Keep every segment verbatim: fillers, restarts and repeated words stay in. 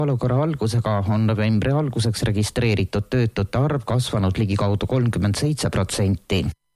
Olukorra algusega on novembri alguseks registreeritud töötute arv kasvanud ligikaudu kolmkümmend seitse protsenti.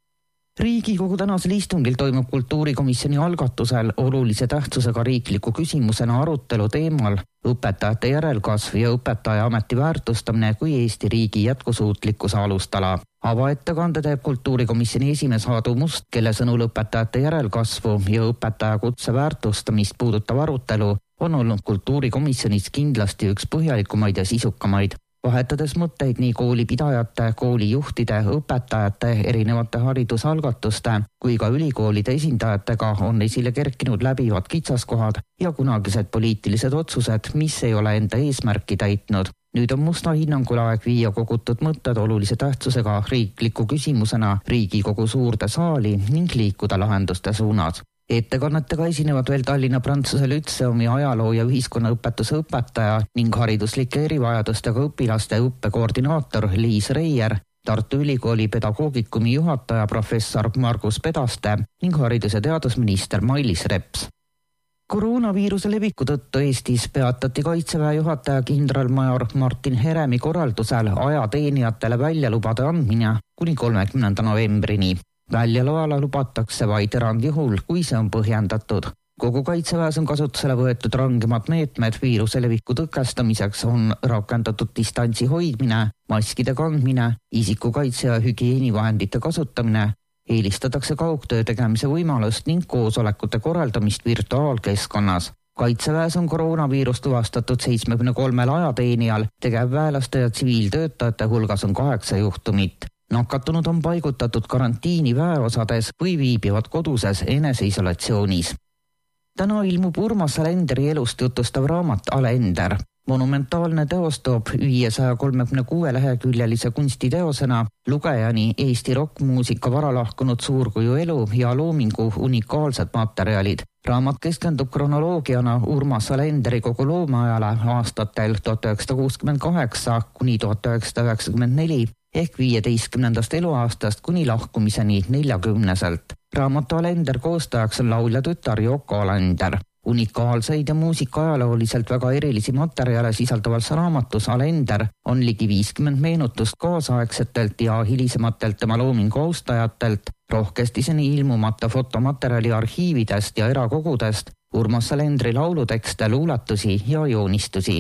Riigikogu tänasel istungil toimub kultuurikomisjoni algatusel olulise tähtsusega riikliku küsimusena arutelu teemal õpetajate järelkasv ja õpetaja ameti väärtustamine kui Eesti riigi jätkusuutlikkuse alustala. Avaettekande teeb kultuurikomisjoni esimees Aadu Must, kelle sõnul õpetajate järelkasvu ja õpetaja kutse väärtustamist puudutav arutelu on olnud kultuurikomisjonis kindlasti üks põhjalikumaid ja sisukamaid. Vahetades mõtteid nii koolipidajate, koolijuhtide, õpetajate, erinevate haridusalgatuste kui ka ülikoolide esindajatega on esile kerkinud läbivad kitsaskohad ja kunagised poliitilised otsused, mis ei ole enda eesmärki täitnud. Nüüd on Musta hinnangul aeg viia kogutud mõtted olulise tähtsusega riikliku küsimusena Riigikogu suurde saali ning liikuda lahenduste suunas. Ettekannetega esinevad veel Tallinna Prantsuse Lütseumi ajaloo- ja ühiskonnaõpetuse õpetaja ning hariduslike erivajadustega õpilaste õppekoordinaator Liis Reier, Tartu Ülikooli pedagoogikumi juhataja professor Margus Pedaste ning haridus- ja teadusminister Mailis Reps. Koroonaviiruse leviku tõttu Eestis peatati Kaitseväe juhataja kindralmajor Martin Heremi korraldusel ajateenijatele väljalubade andmine kuni kolmekümnenda novembrini. Väljaloala lubatakse vaid erandjuhul, kui see on põhjendatud. Kogu Kaitseväes on kasutusele võetud rangemad meetmed viiruse leviku tõkestamiseks, on rakendatud distantsi hoidmine, maskide kandmine, isikukaitse ja hügieenivahendite kasutamine, eelistatakse kaugtöö tegemise võimalust ning koosolekute korraldamist virtuaalkeskkonnas. Kaitseväes on koroonaviirus tuvastatud seitsmekümne kolmel ajateenijal, tegevväelaste ja tsiviiltöötajate hulgas on kaheksa juhtumit. Nakatunud on paigutatud karantiini väeosades või viibivad koduses eneseisolatsioonis. Täna ilmub Urmas Alenderi elust jutustav raamat Alender. Monumentaalne teos toob viiesaja kolmekümne kuue leheküljelise kunstiteosena lugejani Eesti rokkmuusika varalahkunud suurkuju elu ja loomingu unikaalsed materjalid. Raamat keskendub kronoloogiana Urmas Alenderi kogu loomeajale aastatel tuhat üheksasada kuuskümmend kaheksa kuni tuhat üheksasada üheksakümmend neli ehk viieteistkümnendast eluaastast kuni lahkumiseni neljakümneselt. Raamatu Alender koostajaks on laulja tütar Yoko Alender. Unikaalseid ja muusikaajalooliselt väga erilisi materjale sisaldavas raamatus Alender on ligi viiskümmend meenutust kaasaegsetelt ja hilisematelt tema loomingu austajatelt, rohkestiseni ilmumata fotomaterjali arhiividest ja erakogudest, Urmas Alendri laulutekste, luuletusi ja joonistusi.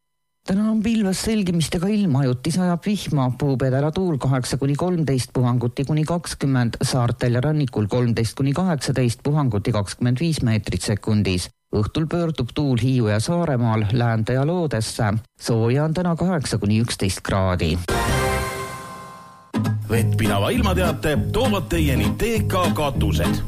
Täna on pilves selgimistega ilm, ajuti sajab vihma, puupedela tuul kaheksa kuni kolmteist, puhanguti kuni kakskümmend, saartel ja rannikul kolmteist kuni kaheksateist, puhanguti kakskümmend viis meetrit sekundis. Õhtul pöördub tuul Hiiu ja Saaremaal, läände ja loodesse. Sooja on täna kaheksa kuni üksteist kraadi. Vettpidava ilmateate toovad teieni T K katused.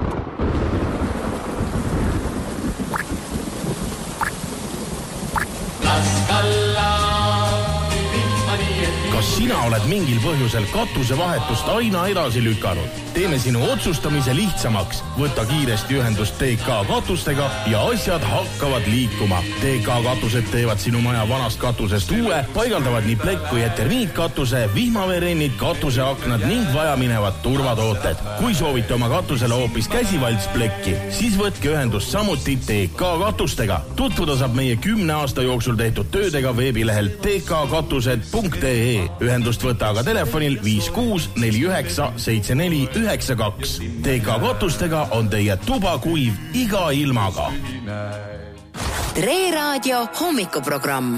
Kas sina oled mingil põhjusel katusevahetust aina edasi lükanud? Teeme sinu otsustamise lihtsamaks. Võta kiiresti ühendust T K katustega ja asjad hakkavad liikuma. T K katused teevad sinu maja vanast katusest uue, paigaldavad nii plekk- kui etermiitkatuse, vihmaveerennid, katuseaknad ning vajaminevad turvatooted. Kui soovite oma katusele hoopis käsivaltsplekki, siis võtke ühendust samuti T K katustega. Tutvuda saab meie kümne aasta jooksul tehtud töödega veebilehel t k katused punkt e e. Ühendust võta aga telefonil viis kuus neli üheksa seitse neli üheksa kaks. T K katustega on teie tuba kuiv iga ilmaga. Tre Raadio hommikuprogramm.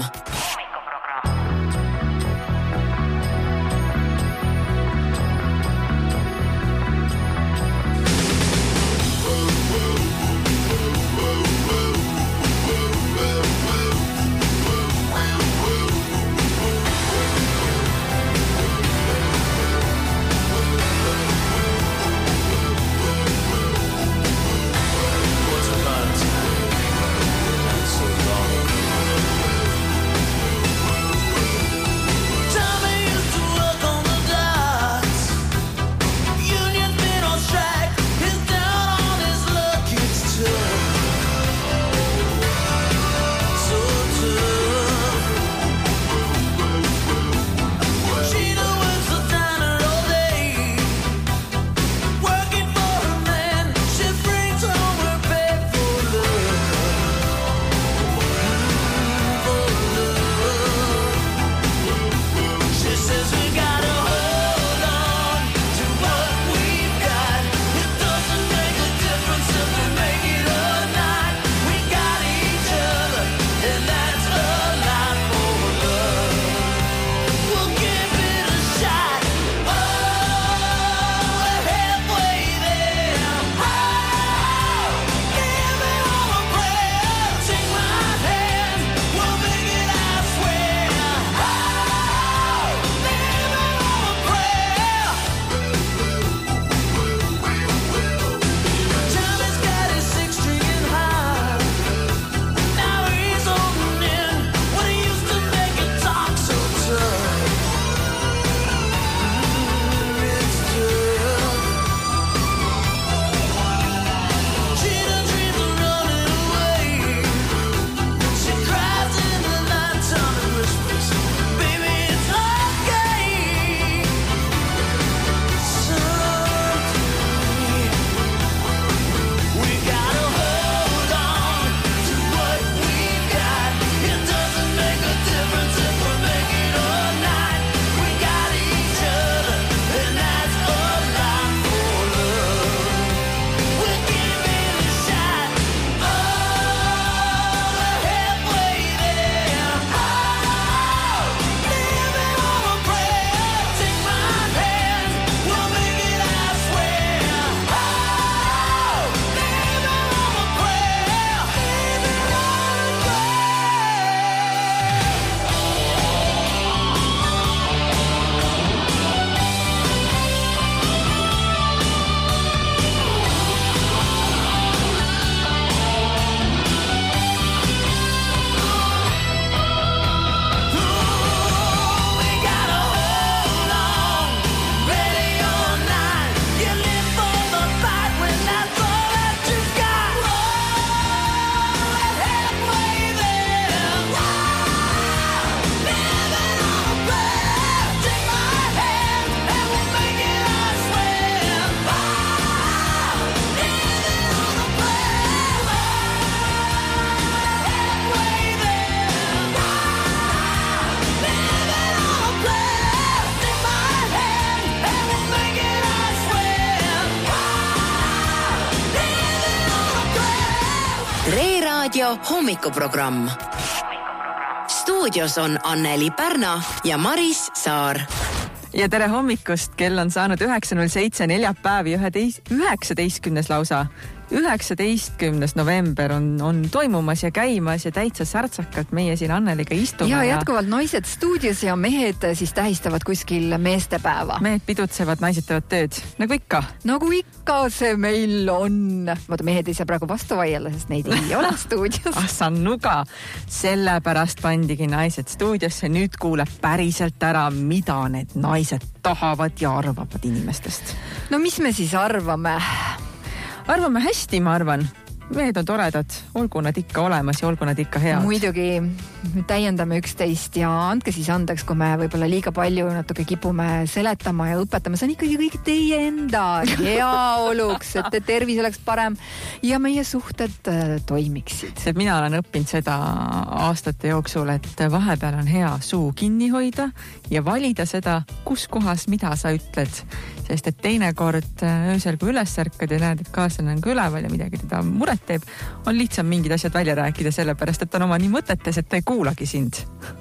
Raadio hommikuprogramm. Stuudios on Anneli Pärna ja Maris Saar. Ja tere hommikust, kell on saanud üheksa null seitse neljapäevi üheksateistkümnes lausa. üheksateistkümnes november on, on toimumas ja käimas ja täitsa särtsakalt meie siin Anneliga istume. Ja jätkuvalt naised stuudios ja mehed siis tähistavad kuskil meestepäeva. Mehed pidutsevad, naised teevad tööd, nagu ikka. Nagu ikka see meil on. Vaata, mehed ei saa praegu vastu vaielda, sest neid ei ole stuudios. Ah, sa nuga. Sellepärast pandigi naised stuudiosse. Nüüd kuuleb päriselt ära, mida need naised tahavad ja arvavad inimestest. No mis me siis arvame? Arvame hästi, ma arvan. Mehed on toredad, olgu nad ikka olemas ja olgu nad ikka head. Muidugi täiendame üksteist ja andke siis andeks, kui me võib-olla liiga palju natuke kipume seletama ja õpetama. See on ikkagi kõik teie enda heaoluks, et tervis oleks parem ja meie suhted toimiksid. Et mina olen õppinud seda aastate jooksul, et vahepeal on hea suu kinni hoida ja valida seda, kus kohas mida sa ütled. Sest et teinekord öösel, kui üles särkad ja näed, et kaaslane on ka üleval ja midagi teda muret teeb, on lihtsam mingid asjad välja rääkida sellepärast, et on oma nii mõtetes, et ta ei kuulagi sind.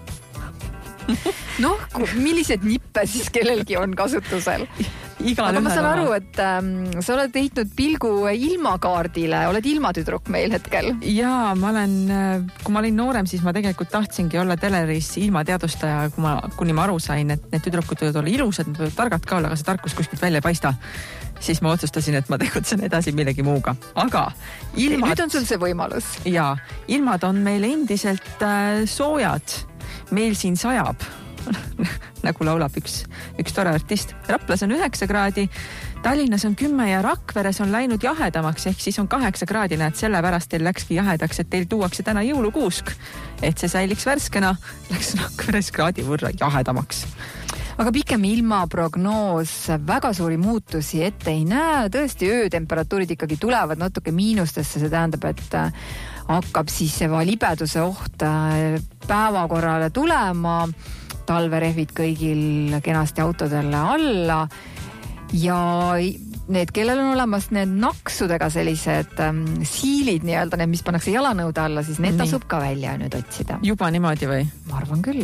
Noh, millised nippe siis kellelgi on kasutusel? Igal aga ma saan ühel aru, et ähm, sa oled heitnud pilgu ilmakaardile, oled ilmatüdruk meil hetkel. Jaa, ma olen, kui ma olin noorem, siis ma tegelikult tahtsingi olla teleris ilmateadustaja, kui ma, kuni ma aru sain, et need tüdrukud võivad olla ilusad, need võivad targad ka olla, aga see tarkus kuskilt välja ei paista. Siis ma otsustasin, et ma tegutsen edasi millegi muuga. Aga ilmad... Nüüd on sul see võimalus. Jaa, ilmad on meil endiselt äh, soojad. Meil siin sajab. Nagu laulab üks, üks tore artist. Raplas on üheksa kraadi, Tallinnas on kümme ja Rakveres on läinud jahedamaks, ehk siis on kaheksa kraadi, näed, sellepärast teil läkski jahedaks, et teil tuuakse täna jõulukuusk. Et see säiliks värskena, läks Rakveres kraadi võrra jahedamaks. Aga pikem ilmaprognoos väga suuri muutusi ette ei näe. Tõesti, öötemperatuurid ikkagi tulevad natuke miinustesse, see tähendab, et hakkab siis libeduse oht päevakorrale tulema. Talverehvid kõigil kenasti autodele alla ja need, kellel on olemas need naksudega sellised ähm, siilid nii-öelda, need, mis pannakse jalanõude alla, siis need tasub ka välja nüüd otsida. Juba niimoodi või? Ma arvan küll.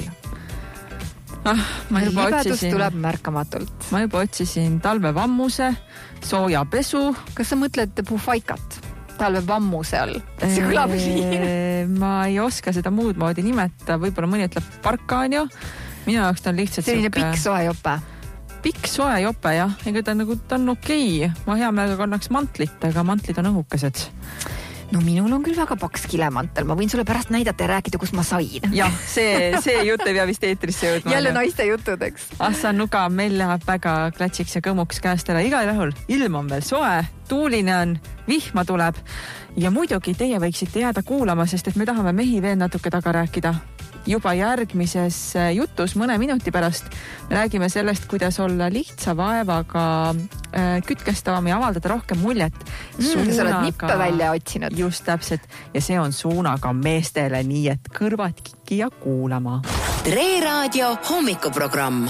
Ah, ma juba libedus otsisin, tuleb märkamatult. Ma juba otsisin talvevammuse, sooja pesu. Kas sa mõtled pufaikat? Talvevammuse all. See kõlab nii. Ma ei oska seda muud moodi nimeta. Võib-olla mõni ütleb parkaanio. Minu jaoks ta on lihtsalt selline siuke... pikk soe jope. Pikk soe jope, jah. Ega ta, nagu, ta on okei. Ma hea meelega kannaks mantlit, aga mantlid on õhukesed. No minul on küll väga paks kilemantel. Ma võin sulle pärast näidata ja rääkida, kus ma sain. Jah, see, see jutt ei pea vist eetrisse jõudma. Jälle naiste jutud, eks. Ah, sa nuga, meil läheb väga klatsiks ja kõmuks käest ära. Igal rahul, ilm on veel soe, tuuline on, vihma tuleb. Ja muidugi teie võiksite jääda kuulama, sest et me tahame mehi veel natuke taga rääkida. Juba järgmises jutus mõne minuti pärast räägime sellest, kuidas olla lihtsa vaevaga äh, kütkestavam ja avaldada rohkem muljet. Mm, sa oled nippe välja otsinud. Just täpselt. Ja see on suunaga meestele, nii et kõrvad kiki ja kuulama. Tre Raadio hommikuprogramm.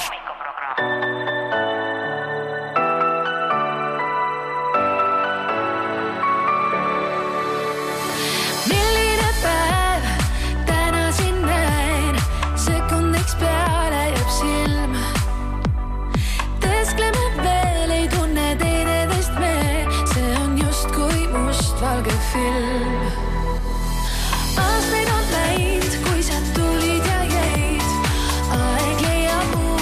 Valge film. Aastaid on läinud, kui sa tulid ja jäid. Aeg leiab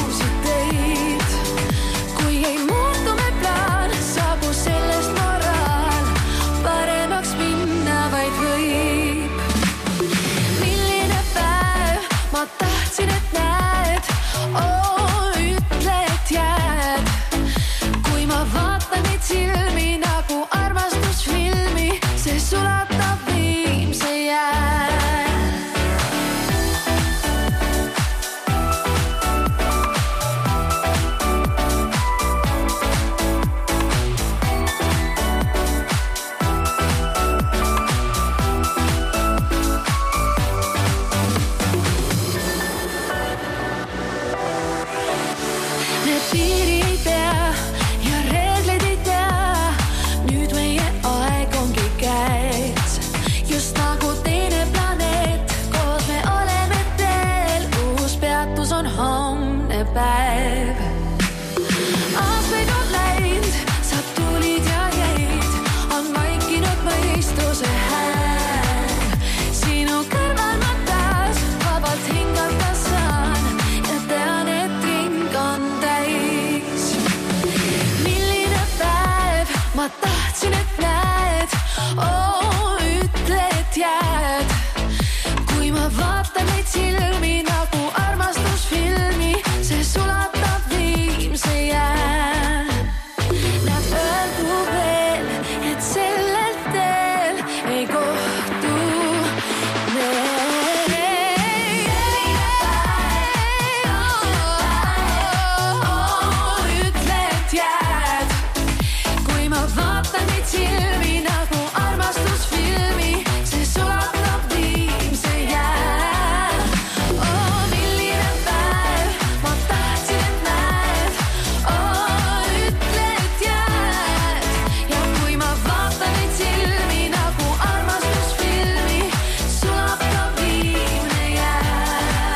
päev. Aastaid on läinud, sa tulid ja jäid, on vaikinud mõistuse hääl. Sinu kõrval ma taas vabalt hingata saan ja tean, et ring on täis. Milline päev, ma tahtsin, et näed, oo, ütle, et jääd. Kui ma vaatan neid silmi nagu armastusfilmi, see sulatab viimse jää. Nad öeldu veel, et sellel teel ei kohtu veel. Ütle, et jääd. Kui ma vaatan neid silmi nagu armastusfilmi, see sulatab viimse jää. Oh, milline päev, ma tahtsin, et näed. Oh, ütle, et jääd. Ja kui ma vaatan neid silmi nagu armastusfilmi, sulatab viimne jää.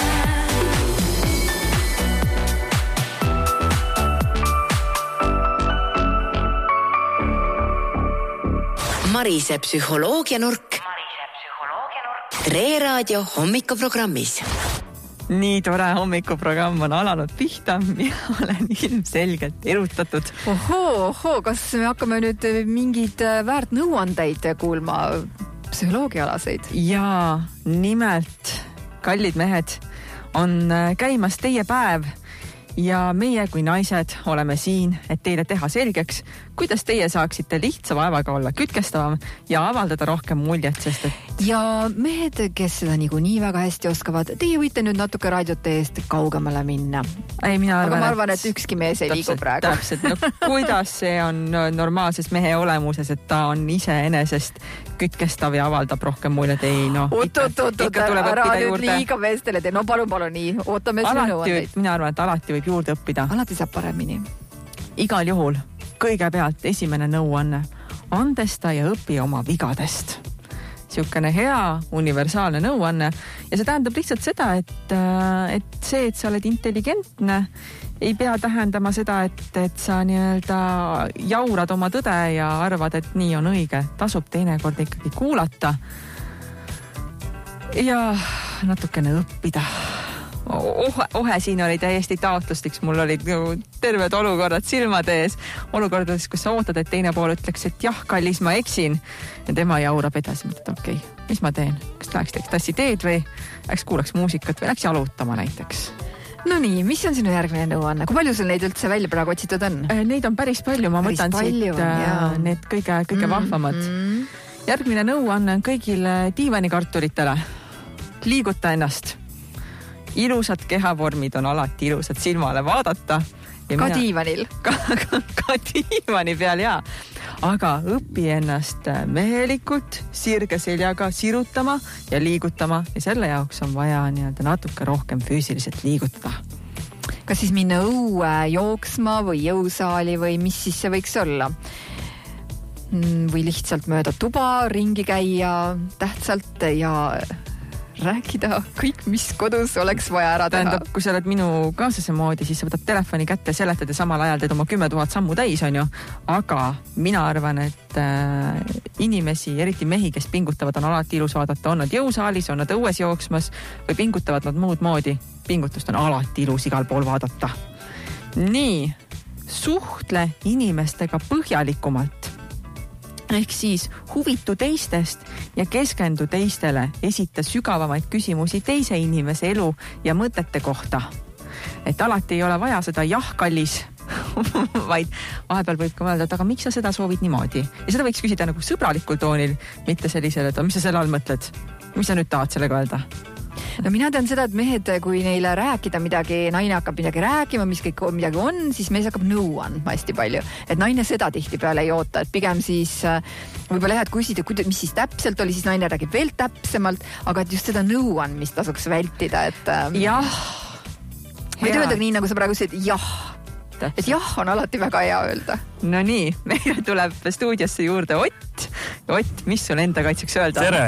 Marise psühholoogianurk. Reeraadio hommikuprogrammis. Nii tore hommikuprogramm on alanud pihta. Mina olen ilmselgelt erutatud. Ohoo, ohoo, kas me hakkame nüüd mingid väärt nõuandeid kuulma, psühholoogialaseid? Jaa, nimelt, kallid mehed, on käimas teie päev ja meie kui naised oleme siin, et teile teha selgeks, kuidas teie saaksite lihtsa vaevaga olla kütkestavam ja avaldada rohkem muljet, sest et... Ja mehed, kes seda niikuinii väga hästi oskavad, teie võite nüüd natuke raadiote eest kaugemale minna. Ei, mina arvan, Aga ma arvan, et, et ükski mees ei liigu praegu. Täpselt, no kuidas see on normaalses mehe olemuses, et ta on ise enesest kütkestav ja avaldab rohkem muljet? Ei, no, oot, oot, oot, oot, ära nüüd liiga meestele tee. No palun, palun nii, ootame sinu nõuandeid. Mina arvan, et alati võib juurde õppida. Alati saab paremini. Igal juhul, kõigepealt esimene nõuanne. Andesta ja õpi oma vigadest. Siukene hea, universaalne nõuanne. Ja see tähendab lihtsalt seda, et, et see, et sa oled intelligentne, ei pea tähendama seda, et, et sa nii-öelda jaurad oma tõde ja arvad, et nii on õige. Tasub teinekord ikkagi kuulata ja natukene õppida. Ohe, ohe siin oli täiesti taotlustiks, mul olid terved olukorrad silmade ees. Olukordades, kus sa ootad, et teine pool ütleks, et jah, kallis, ma eksin. Ja tema jaurab edasi, mõtled, okei, okay, mis ma teen? Kas läheks teeks tassi teed või läks kuulaks muusikat või läks jalutama näiteks? No nii, mis on sinu järgmine nõuanne? Kui palju sul neid üldse välja praegu otsitud on? Neid on päris palju, ma päris mõtlen siit on, need kõige, kõige mm-hmm. vahvamad. Järgmine nõuanne on kõigile diivanikartulitele. Liiguta ennast. Ilusad kehavormid on alati ilusad silmale vaadata. Ja ka mina, diivanil. Ka, ka, ka diivani peal, jaa. Aga õpi ennast mehelikult, sirge seljaga sirutama ja liigutama. Ja selle jaoks on vaja nii-öelda natuke rohkem füüsiliselt liigutada. Kas siis minna õue jooksma või jõusaali või mis siis see võiks olla? Või lihtsalt mööda tuba ringi käia tähtsalt ja... rääkida kõik, mis kodus oleks vaja ära teha. Tähendab, kui sa oled minu kaaslase moodi, siis sa võtad telefoni kätte, seletad ja samal ajal teed oma kümme tuhat sammu täis, on ju. Aga mina arvan, et äh, inimesi, eriti mehi, kes pingutavad, on alati ilus vaadata. On nad jõusaalis, on nad õues jooksmas või pingutavad nad muud moodi. Pingutust on alati ilus igal pool vaadata. Nii, suhtle inimestega põhjalikumalt. Ehk siis huvitu teistest ja keskendu teistele, esita sügavamaid küsimusi teise inimese elu ja mõtete kohta. Et alati ei ole vaja seda jah, kallis, vaid vahepeal võib ka mõelda, et aga miks sa seda soovid niimoodi? Ja seda võiks küsida nagu sõbralikul toonil, mitte sellisele, et mis sa selle all mõtled? Mis sa nüüd tahad sellega öelda? No mina tean seda, et mehed, kui neile rääkida midagi, naine hakkab midagi rääkima, mis kõik midagi on, siis mees hakkab nõu andma hästi palju. Et naine seda tihti peale ei oota, et pigem siis võib-olla jah, et küsida, mis siis täpselt oli, siis naine räägib veel täpsemalt, aga et just seda nõu andmist tasuks vältida, et... Jah. Võid öelda nii, nagu sa praegu ütlesid, jah. Et jah on alati väga hea öelda. No nii, meile tuleb stuudiosse juurde Ott. Ott, mis sul enda kaitseks öelda? Tere!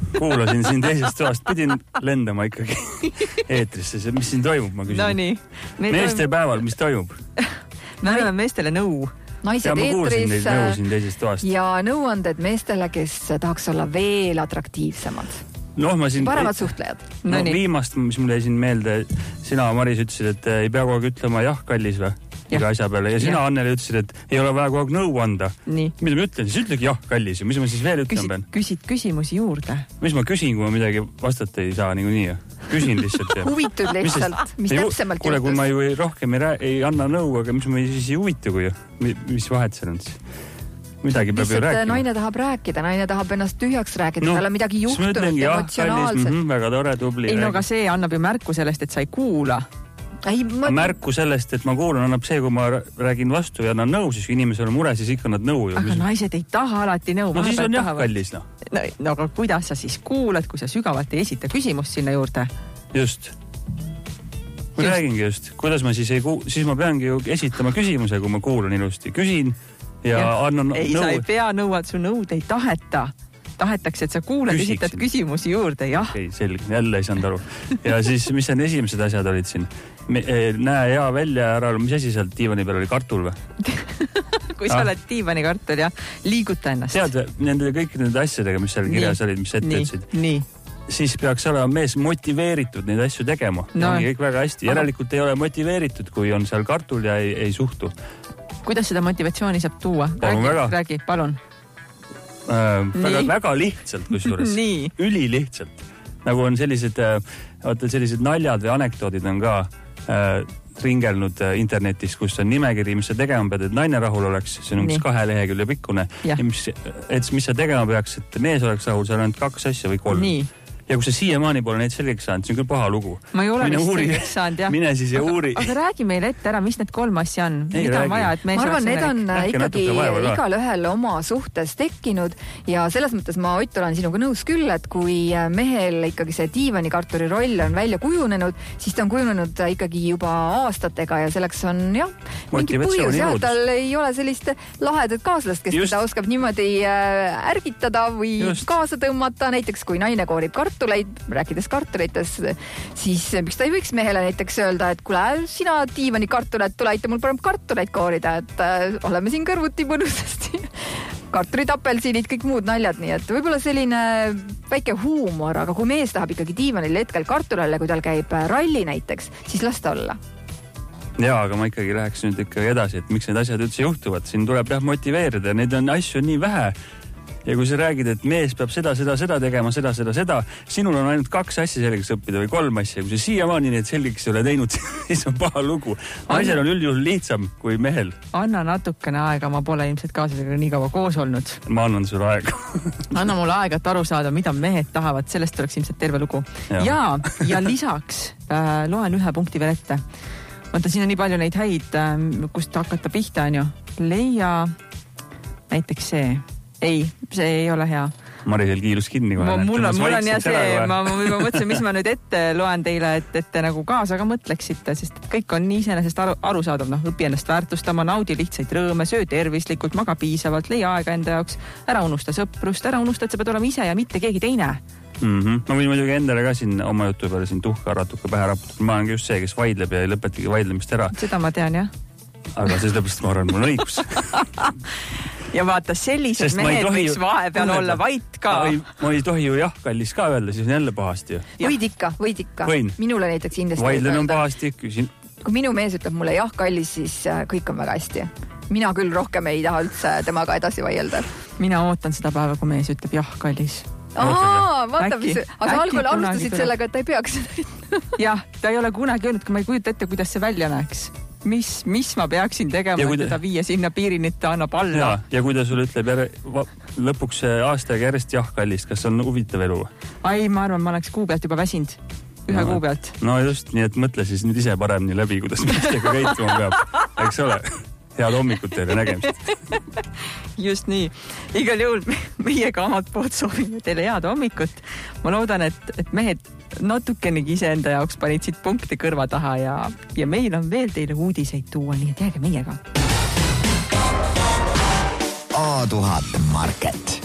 kuulasin siin teisest toast, pidin lendama ikkagi eetrisse. Mis siin toimub, ma küsin? No nii. Meeste toimub... päeval, mis toimub? Me oleme meestele nõu. Naised ja ma kuulsin eetris neid nõu siin teisest toast. Ja nõuanded meestele, kes tahaks olla veel atraktiivsemad. No, ma siin... Paremad suhtlejad. No, no viimast, mis mulle jäi siin meelde, sina, Maris, ütlesid, et ei pea kogu aeg ütlema jah, kallis või? Iga asja peale. Ja sina, Anneli, ütlesid, et ei ole vaja kogu aeg nõu anda. Nii. Mida ma ütlen? Siis ütlegi jah, kallis. Mis ma siis veel ütlen Küsi, pean? Küsid küsimusi juurde. Mis ma küsin, kui ma midagi vastata ei saa nii, nii? Küsin lihtsalt. Ja. Huvitud lihtsalt. Mis ei, täpsemalt kuule, kui ma ju ei, rohkem ei, rää, ei anna nõu, aga mis ma siis ei huvitu, kui mis vahet seal on siis? Midagi peab ju rääkima. Naine tahab rääkida, naine tahab ennast tühjaks rääkida, no, tal on midagi juhtunud emotsionaalselt. Mm -hmm, väga tore, tubli. Ei, no aga see annab ju märku sellest, et sa ei kuula. Ei, ma... Märku sellest, et ma kuulan, annab see, kui ma räägin vastu ja annan nõu, siis kui inimesel on mure, siis ikka nad nõu. Aga küsin. Naised ei taha alati nõu. No siis on jah kallis, no. no. No aga kuidas sa siis kuulad, kui sa sügavalt ei esita küsimust sinna juurde? Just. Ma just. räägingi just. Kuidas ma siis ei kuul... Siis ma peangi ju esitama küsimuse, kui ma kuulan ilusti. Küsin ja, ja annan ei, nõu. Sa ei pea nõuad, su nõud ei taheta. Tahetakse, et sa kuulad, Küsiksin. Esitad küsimusi juurde, jah. Okei, selge. Jälle ei saanud aru. Ja siis, mis on esimesed asjad olid siin? Me, näe hea välja ära, mis asi seal diivani peal oli, kartul või? kui sa ah. oled diivani kartul ja liiguta ennast. Tead, nende kõik nende asjadega, mis seal kirjas olid, mis ette ütlesid. Nii. Siis peaks olema mees motiveeritud neid asju tegema. No. On kõik väga hästi. Järelikult ei ole motiveeritud, kui on seal kartul ja ei, ei suhtu. Kuidas seda motivatsiooni saab tuua? Räägi, räägi, palun. Äh, väga, väga lihtsalt kusjuures. Üli lihtsalt. Nagu on sellised, vaata, sellised naljad või anekdoodid on ka äh, ringelnud internetis, kus on nimekiri, mis sa tegema pead, et naine rahul oleks. See on umbes kahe lehekülje pikkune. Ja. Ja mis, et mis sa tegema peaks, et mees oleks rahul, seal on kaks asja või kolm. Nii. Ja kui sa siiamaani pole neid selgeks saanud, see on küll paha lugu. Ma ei ole mine vist selgeks saanud, jah. Mine siis ja uuri. Aga, aga räägi meile ette ära, mis need kolm asja on? Ei, mida räägi. on vaja, et mees ma arvan, need on räägi ikkagi igal ühel oma suhtes tekkinud ja selles mõttes ma, Ott, olen sinuga nõus küll, et kui mehel ikkagi see diivanikarturi roll on välja kujunenud, siis ta on kujunenud ikkagi juba aastatega ja selleks on jah, mingi põhjus, jah, tal ei ole sellist lahedat kaaslast, kes Just. teda oskab niimoodi ärgitada või Just. kaasa tõmmata, näiteks kui naine koorib kartuleid, rääkida kartulites, siis miks ta ei võiks mehele näiteks öelda, et kuule, sina diivani kartulet, tule aita mul parem kartuleid koorida, et äh, oleme siin kõrvuti mõnusasti. Kartulid, apelsiinid, kõik muud naljad, nii et võib-olla selline väike huumor, aga kui mees tahab ikkagi diivanil hetkel kartulele, kui tal käib ralli näiteks, siis las ta olla. Jaa, aga ma ikkagi läheks nüüd ikkagi edasi, et miks need asjad üldse juhtuvad. Siin tuleb jah motiveerida, neid on asju nii vähe. Ja kui sa räägid, et mees peab seda, seda, seda tegema, seda, seda, seda, sinul on ainult kaks asja selgeks õppida või kolm asja. Kui sa siiamaani neid selgeks ei ole teinud, siis on paha lugu. Naisel on üldjuhul lihtsam kui mehel. Anna natukene aega, ma pole ilmselt kaaslasega nii kaua koos olnud. Ma annan sulle aega. Anna mulle aega, et aru saada, mida mehed tahavad. Sellest tuleks ilmselt terve lugu. Ja, ja, ja lisaks äh, loen ühe punkti veel ette. Vaata, siin on nii palju neid häid, äh, kust hakata pihta, on ju. Leia näiteks see. Ei, see ei ole hea. Marisel kiilus kinni. Ma, mul on, mul on ja see, ma, ma juba mõtlesin, mis ma nüüd ette loen teile, et, et te nagu kaasa ka mõtleksite, sest kõik on nii iseenesest aru, aru saadav. No, õpi ennast väärtustama, naudi lihtsaid rõõme, söö tervislikult, maga piisavalt, leia aega enda jaoks, ära unusta sõprust, ära unusta, et sa pead olema ise ja mitte keegi teine. Mm-hmm. Ma võin muidugi endale ka siin oma jutu peale siin tuhka ratuka pähe raputada. Ma olen just see, kes vaidleb ja ei lõpetagi vaidlemist ära. Seda ma tean, jah. Aga see sellepärast ma arvan, mul on õigus. Ja vaata, sellised Sest mehed võiks vahepeal olla vait ka. Ei, ma ei tohi ju jah, kallis ka öelda, siis on jälle pahasti ju. Võid ikka, võid ikka. Võin. Minule näiteks kindlasti. Vaidlen on pahasti, küsin. Kui minu mees ütleb mulle jah, kallis, siis kõik on väga hästi. Mina küll rohkem ei taha üldse temaga edasi vaielda. Mina ootan seda päeva, kui mees ütleb jah, kallis. Aa, vaata, mis... Aga algul alustasid sellega, et ta ei peaks seda. Jah, ta ei ole kunagi öelnud, kui ma ei kujuta ette, kuidas see välja näeks. Mis, mis ma peaksin tegema, et teda viia sinna piirini, et ta annab alla. Ja, ja kui ta sulle ütleb järe, va, lõpuks aastaga järjest jah, kallist, kas on huvitav elu? Ai, ma arvan, ma oleks kuu pealt juba väsinud. Ühe no, kuu pealt. No just, nii et mõtle siis nüüd ise paremini läbi, kuidas meestega käituma peab. Eks ole? Head hommikut teile nägemist. Just nii. Igal juhul meiega omad pood soovime teile head hommikut. Ma loodan, et, et mehed natukenegi iseenda jaoks panid siit punkte kõrva taha ja, ja meil on veel teile uudiseid tuua, nii et jääge meiega. A tuhat Market.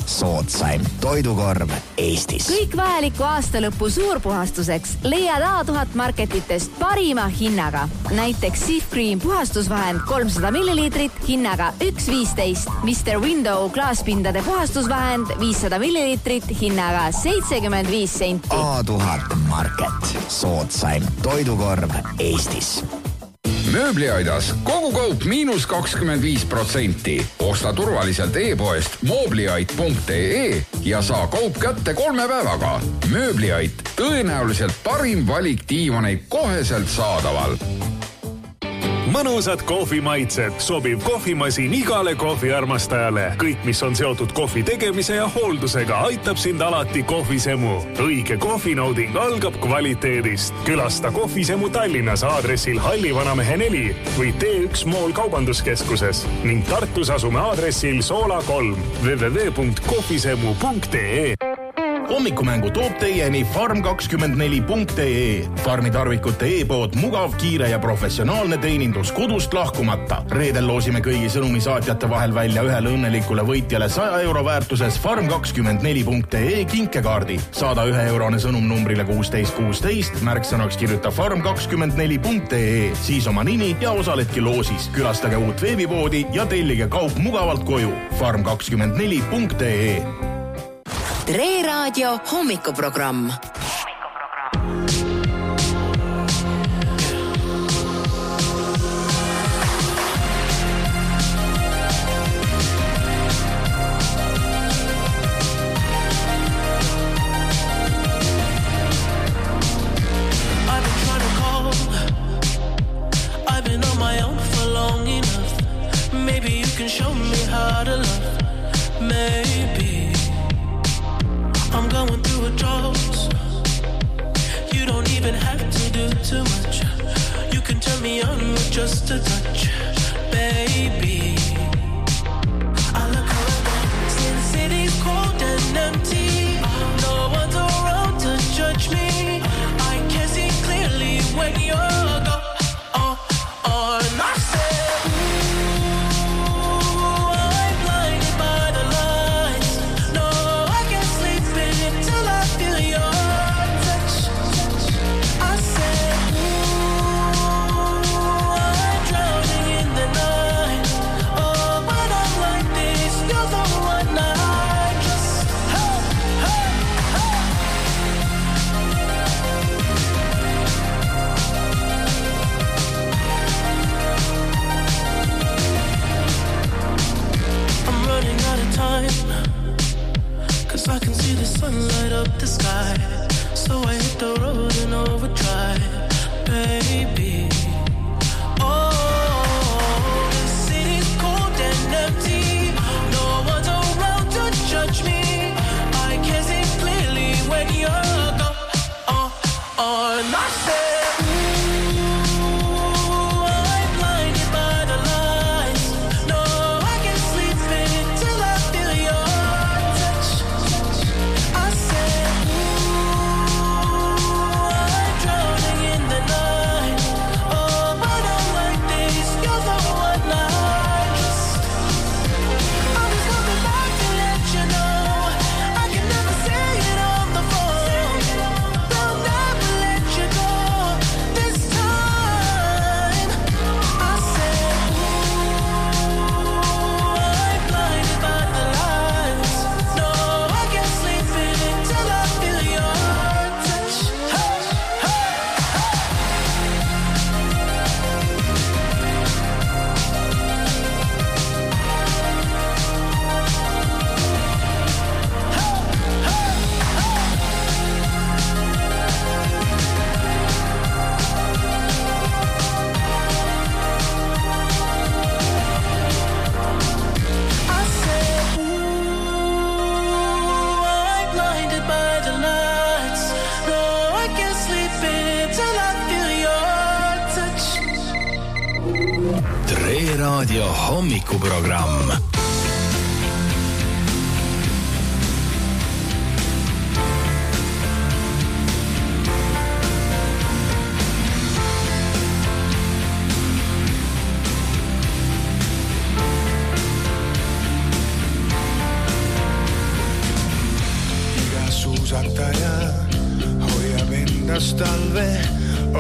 soodsaim toidukorv Eestis. Kõik vajaliku aastalõpu suurpuhastuseks leiad A tuhat marketitest parima hinnaga. Näiteks Sif Cream puhastusvahend kolmsada milliliitrit hinnaga üks viisteist. mister Window klaaspindade puhastusvahend viissada milliliitrit hinnaga seitsekümmend viis senti. A tuhat market. Soodsaim toidukorv Eestis. Mööbliaidas kogu kaup miinus kakskümmend viis protsenti. Osta turvaliselt e-poest mobliait punkt ee ja saa kaup kätte kolme päevaga. Mööbliait, tõenäoliselt parim valik diivaneid koheselt saadaval. Mõnusad kohvimaitsed, sobib kohvimasin igale kohviarmastajale. Kõik, mis on seotud kohvi tegemise ja hooldusega, aitab sind alati kohvisemu. Õige kohvinauding algab kvaliteedist. Külasta kohvisemu Tallinnas aadressil Halli Vanamehe neli või T üks Mool kaubanduskeskuses ning Tartus asume aadressil Soola kolm w w w punkt kohvisemu punkt ee. Hommikumängu toob teieni farm kakskümmend neli punkt ee. Farmi tarvikute e-pood, mugav, kiire ja professionaalne teenindus kodust lahkumata. Reedel loosime kõigi sõnumisaatjate vahel välja ühele õnnelikule võitjale saja euro väärtuses farm kakskümmend neli punkt ee kinkekaardi. Saada ühe eurone sõnum numbrile kuusteist kuusteist, märksõnaks kirjuta farm kakskümmend neli punkt ee, siis oma nimi ja osaledki loosis. Külastage uut veebipoodi ja tellige kaup mugavalt koju. farm kakskümmend neli punkt ee. Tre Raadio hommikuprogramm. I'm going through a drought. You don't even have to do too much. You can turn me on with just a touch, baby. I look around, see the city's cold and empty. No one's around to judge me. I can see clearly when you're gone. Oh, oh, and I said, ooh, I'm blinded by the lights. No, I can't sleep until I feel your touch. I said, ooh, I'm drowning in the night. Oh, when I'm like this, you're the one I just, hey, hey, hey. I'm running out of time, 'cause I can see the sun light up the sky. So I hit the road in overdrive, baby. Oh, the city's cold and empty. No one's around to judge me. I can see clearly when you're gone. Oh, oh, and I said, ooh, I'm blinded by the lights. No, I can't sleep until I feel your touch. I said, ooh, I'm drowning in the night. Oh, when I'm like this, you're the one I just, I'm just coming back to let you know I can never say it on the phone. They'll never let you go this time. I said, ooh, I'm blinded by the lights. No, I can't sleep until I feel your touch. Hey, hey, I said, ooh, I'm blinded by the lights. No, I can't sleep until I feel your touch. Tre Raadio hommikuprogramm.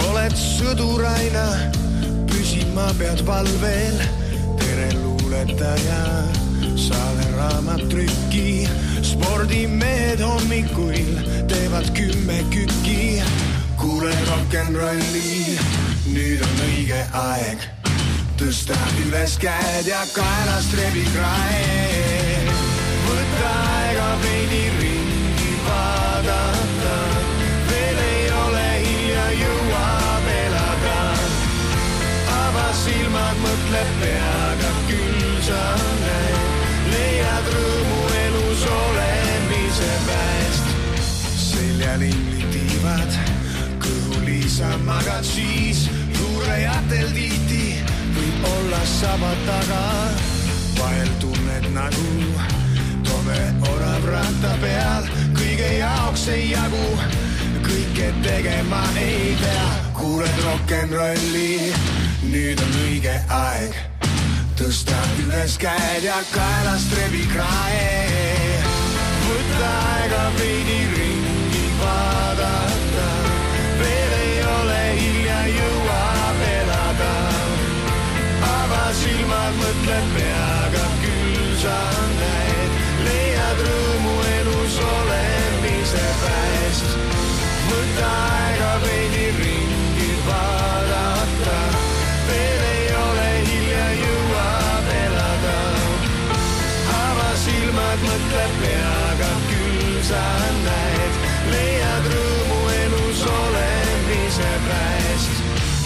oled sõduraina, püsima pead valvel, tere luuletaja, saale raamat trükki, spordimehed hommikuil teevad kümme kükki, kuule rock'n'rolli, nüüd on õige aeg, tõsta üles käed ja kaelast rebi krae, võta aega veidi ringi vaadata, veel ei ole hilja, jõuab elada, ava silmad, mõtle peaga, küll sa näed, leiad rõõmu elus olemise pääst. Seljal inglitiivad, kõhulisa magad siis, juurejatel tiiti, võib olla saba taga, vahel tunned nagu tome orav ratta peal, kõige jaoks ei jagu, kõike tegema ei pea, kuuled rock'n'rolli, nüüd on õige aeg, tõsta üles käed ja kaelast rebi krae, võta aega veidi ringi vaadata, veel ei ole hilja, jõuab elada, ava silmad, mõtle peaga, küll sa näed, leiad rõõmu elus olemise pääst, võta aega veidi ringi vaadata, veel ei ole hilja, jõuab elada, ava silmad, mõtle peaga, küll sa näed, leiad rõõmu elus olemise pääst.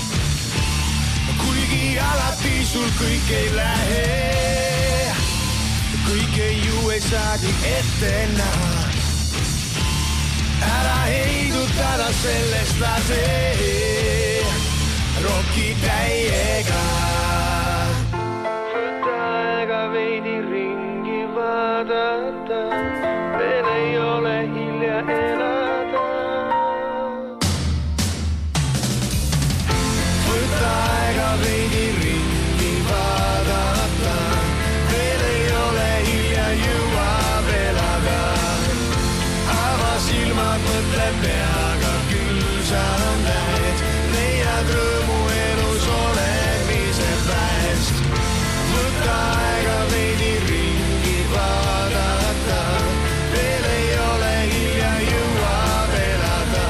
Kuigi alati sul kõik ei lähe, kõike ju ei saagi ette näha, ära heidutada sellest lase, roki täiega. Võta aega veidi ringi vaadata, veel ei ole hilja elada. Võta aega veidi ringi vaadata, veel ei ole hilja, jõuab elada, ava silmad, mõtle peaga, küll sa näed, leiad rõõmu elus olemise pääst. Võta aega veidi ringi vaadata, veel ei ole hilja, jõuab elada,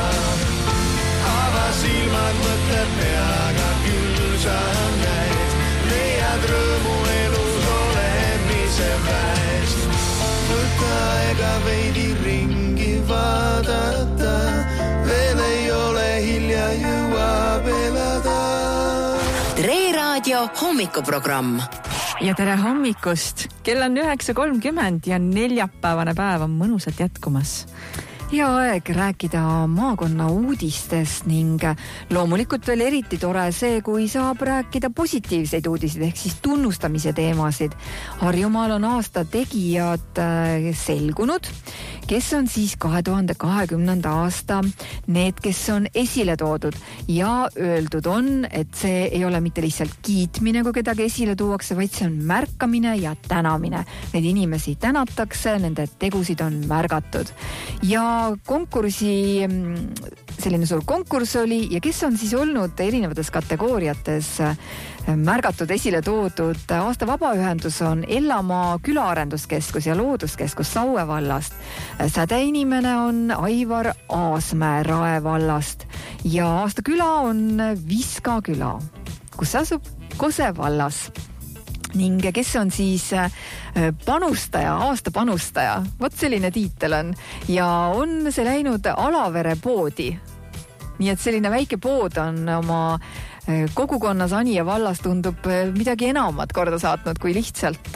ava silmad, mõtle peaga, küll sa näed, leiad rõõmu elus olemise pääst. Võta aega veidi ringi vaadata, veel ei ole hilja, jõuab elada. Tre Raadio hommikuprogramm. Ja tere hommikust! Kell on üheksa kolmkümmend ja neljapäevane päev on mõnusalt jätkumas. Hea aeg rääkida maakonna uudistest ning loomulikult veel eriti tore see, kui saab rääkida positiivseid uudiseid ehk siis tunnustamise teemasid. Harjumaal on aasta tegijad selgunud, kes on siis kahe tuhande kahekümnenda aasta need, kes on esile toodud ja öeldud on, et see ei ole mitte lihtsalt kiitmine, kui kedagi esile tuuakse, vaid see on märkamine ja tänamine. Neid inimesi tänatakse, nende tegusid on märgatud. Ja konkursi, selline suur konkurss oli ja kes on siis olnud erinevates kategooriates märgatud, esile toodud. Aasta vabaühendus on Ellamaa külaarenduskeskus ja looduskeskus Saue vallast. Sädeinimene on Aivar Aasmäe Rae vallast ja aasta küla on Viska küla, kus asub Kose vallas. Ning kes on siis panustaja, aasta panustaja, vot selline tiitel on ja on see läinud Alavere poodi. Nii et selline väike pood on oma kogukonnas Anija vallas tundub midagi enamat korda saatnud kui lihtsalt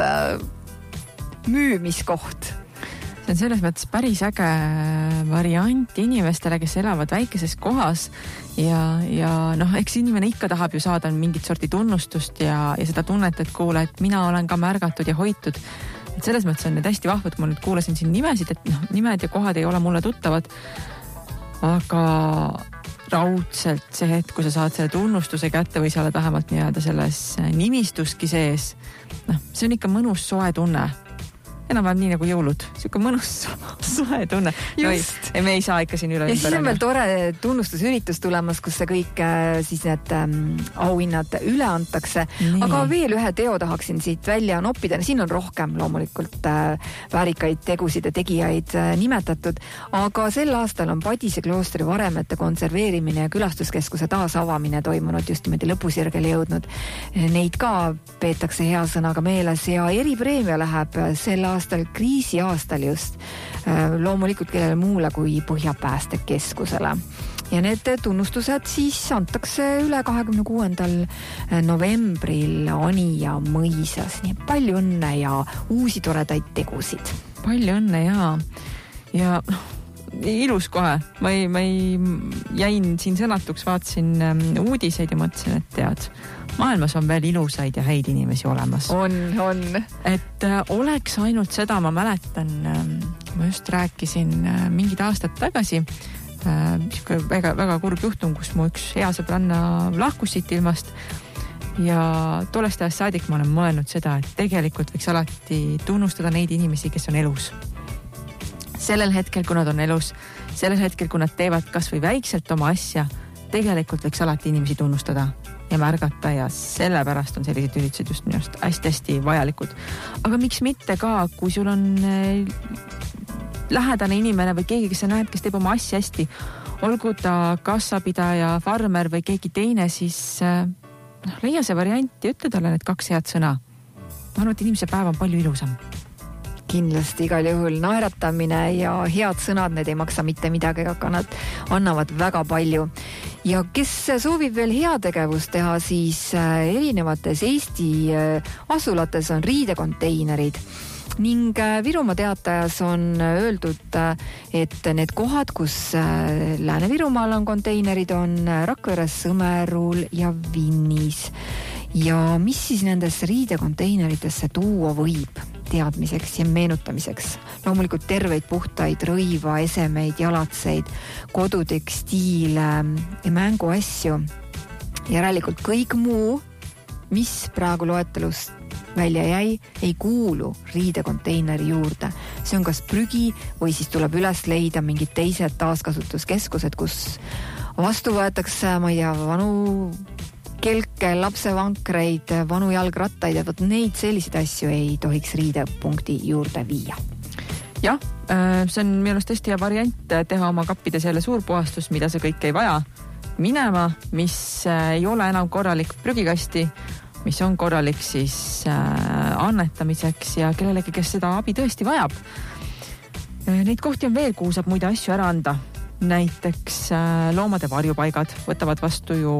müümiskoht. See on selles mõttes päris äge variant inimestele, kes elavad väikeses kohas ja, ja noh, eks inimene ikka tahab ju saada mingit sorti tunnustust ja, ja seda tunnet, et kuule, et mina olen ka märgatud ja hoitud. Et selles mõttes on need hästi vahvad, ma nüüd kuulasin siin nimesid, et noh, nimed ja kohad ei ole mulle tuttavad, aga raudselt see hetk, kui sa saad selle tunnustuse kätte või sa oled vähemalt nii-öelda selles nimistuski sees, noh, see on ikka mõnus soe tunne. enam-vähem nii nagu jõulud, siuke mõnus soe tunne. No ei, me ei saa ikka siin üle ja siis on veel tore tunnustusüritus tulemas, kus see kõik siis need ähm, auhinnad üle antakse. Nii. Aga veel ühe teo tahaksin siit välja noppida. Siin on rohkem loomulikult äh, väärikaid tegusid ja tegijaid äh, nimetatud, aga sel aastal on Padise kloostri varemete konserveerimine ja külastuskeskuse taasavamine toimunud just niimoodi lõpusirgele jõudnud. Neid ka peetakse hea sõnaga meeles ja eripreemia läheb sel aastal kriisi aastal just loomulikult kellele muule kui Põhjapäästekeskusele. Ja need tunnustused siis antakse üle kahekümne kuuendal novembril Anija mõisas. Nii palju õnne ja uusi toredaid tegusid. Palju õnne ja, ja ilus kohe. Ma ei, ma ei jäin siin sõnatuks, vaatasin uudiseid ja mõtlesin, et tead, maailmas on veel ilusaid ja häid inimesi olemas. On, on. Et äh, oleks ainult seda, ma mäletan, äh, ma just rääkisin äh, mingid aastad tagasi, äh, väga, väga kurb juhtum, kus mu üks hea sõbranna lahkus siit ilmast ja tollest ajast saadik ma olen mõelnud seda, et tegelikult võiks alati tunnustada neid inimesi, kes on elus. Sellel hetkel, kui nad on elus, sellel hetkel, kui nad teevad kas või väikselt oma asja, tegelikult võiks alati inimesi tunnustada ja märgata ja sellepärast on sellised üritused just minust hästi-hästi vajalikud. Aga miks mitte ka, kui sul on lähedane inimene või keegi, kes sa näed, kes teeb oma asja hästi, olgu ta kassapidaja, farmer või keegi teine, siis noh, leia see variant ja ütle talle need kaks head sõna. Ma arvan, et inimese päev on palju ilusam. Kindlasti igal juhul naeratamine ja head sõnad, need ei maksa mitte midagi, aga nad annavad väga palju. Ja kes soovib veel heategevust teha, siis erinevates Eesti asulates on riidekonteinerid. Ning Virumaa Teatajas on öeldud, et need kohad, kus Lääne-Virumaal on konteinerid, on Rakveres, Sõmerul ja Vinnis. Ja mis siis nendesse riidekonteineritesse tuua võib teadmiseks ja meenutamiseks? Loomulikult terveid puhtaid rõiva, esemeid, jalatseid, kodutekstiile ja mänguasju. Järelikult kõik muu, mis praegu loetelust välja jäi, ei kuulu riidekonteineri juurde. See on kas prügi või siis tuleb üles leida mingid teised taaskasutuskeskused, kus vastu võetakse, ma ei tea, vanu kelke, lapsevankreid, vanu jalgrattaid ja võt neid selliseid asju ei tohiks riidepunkti juurde viia. Jah, see on minu arust hästi hea variant teha oma kappides jälle suurpuhastus, mida see kõik ei vaja minema, mis ei ole enam korralik prügikasti, mis on korralik siis annetamiseks ja kellelegi, kes seda abi tõesti vajab. Neid kohti on veel, kuhu saab muide asju ära anda. Näiteks loomade varjupaigad võtavad vastu ju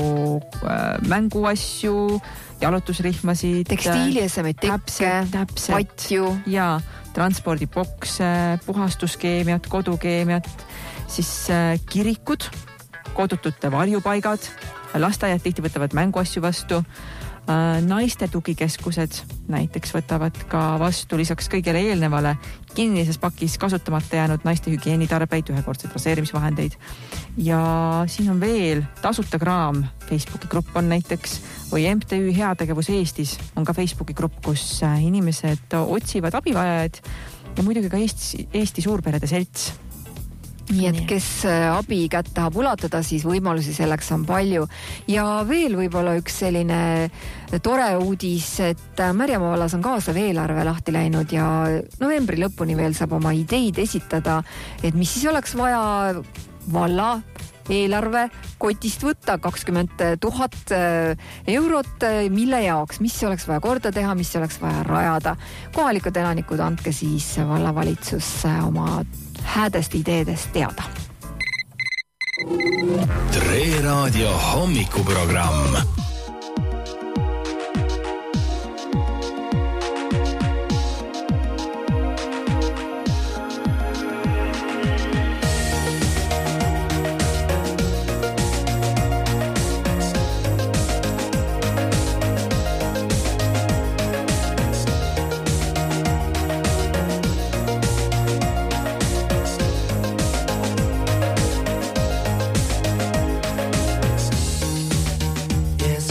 mänguasju, jalutusrihmasid, tekstiiliesemeid, tekke, patju ja transpordibokse, puhastuskeemiat, kodukeemiat, siis kirikud, kodutute varjupaigad, lasteaiad tihti võtavad mänguasju vastu, naiste tugikeskused näiteks võtavad ka vastu lisaks kõigele eelnevale kinnises pakis kasutamata jäänud naiste hügieenitarbeid, ühekordseid raseerimisvahendeid. Ja siin on veel tasuta kraam, Facebooki grupp on näiteks, või M T Ü Heategevus Eestis on ka Facebooki grupp, kus inimesed otsivad abivajajaid ja muidugi ka Eesti, Eesti suurperede selts. Nii et kes abi kätt tahab ulatada, siis võimalusi selleks on palju. Ja veel võib-olla üks selline tore uudis, et Märjamaa vallas on kaasav eelarve lahti läinud ja novembri lõpuni veel saab oma ideid esitada, et mis siis oleks vaja valla eelarve kotist võtta kakskümmend tuhat eurot, mille jaoks, mis oleks vaja korda teha, mis oleks vaja rajada. Kohalikud elanikud, andke siis vallavalitsus oma häädest ideedest teada. Tre Raadio hommikuprogramm. Yes,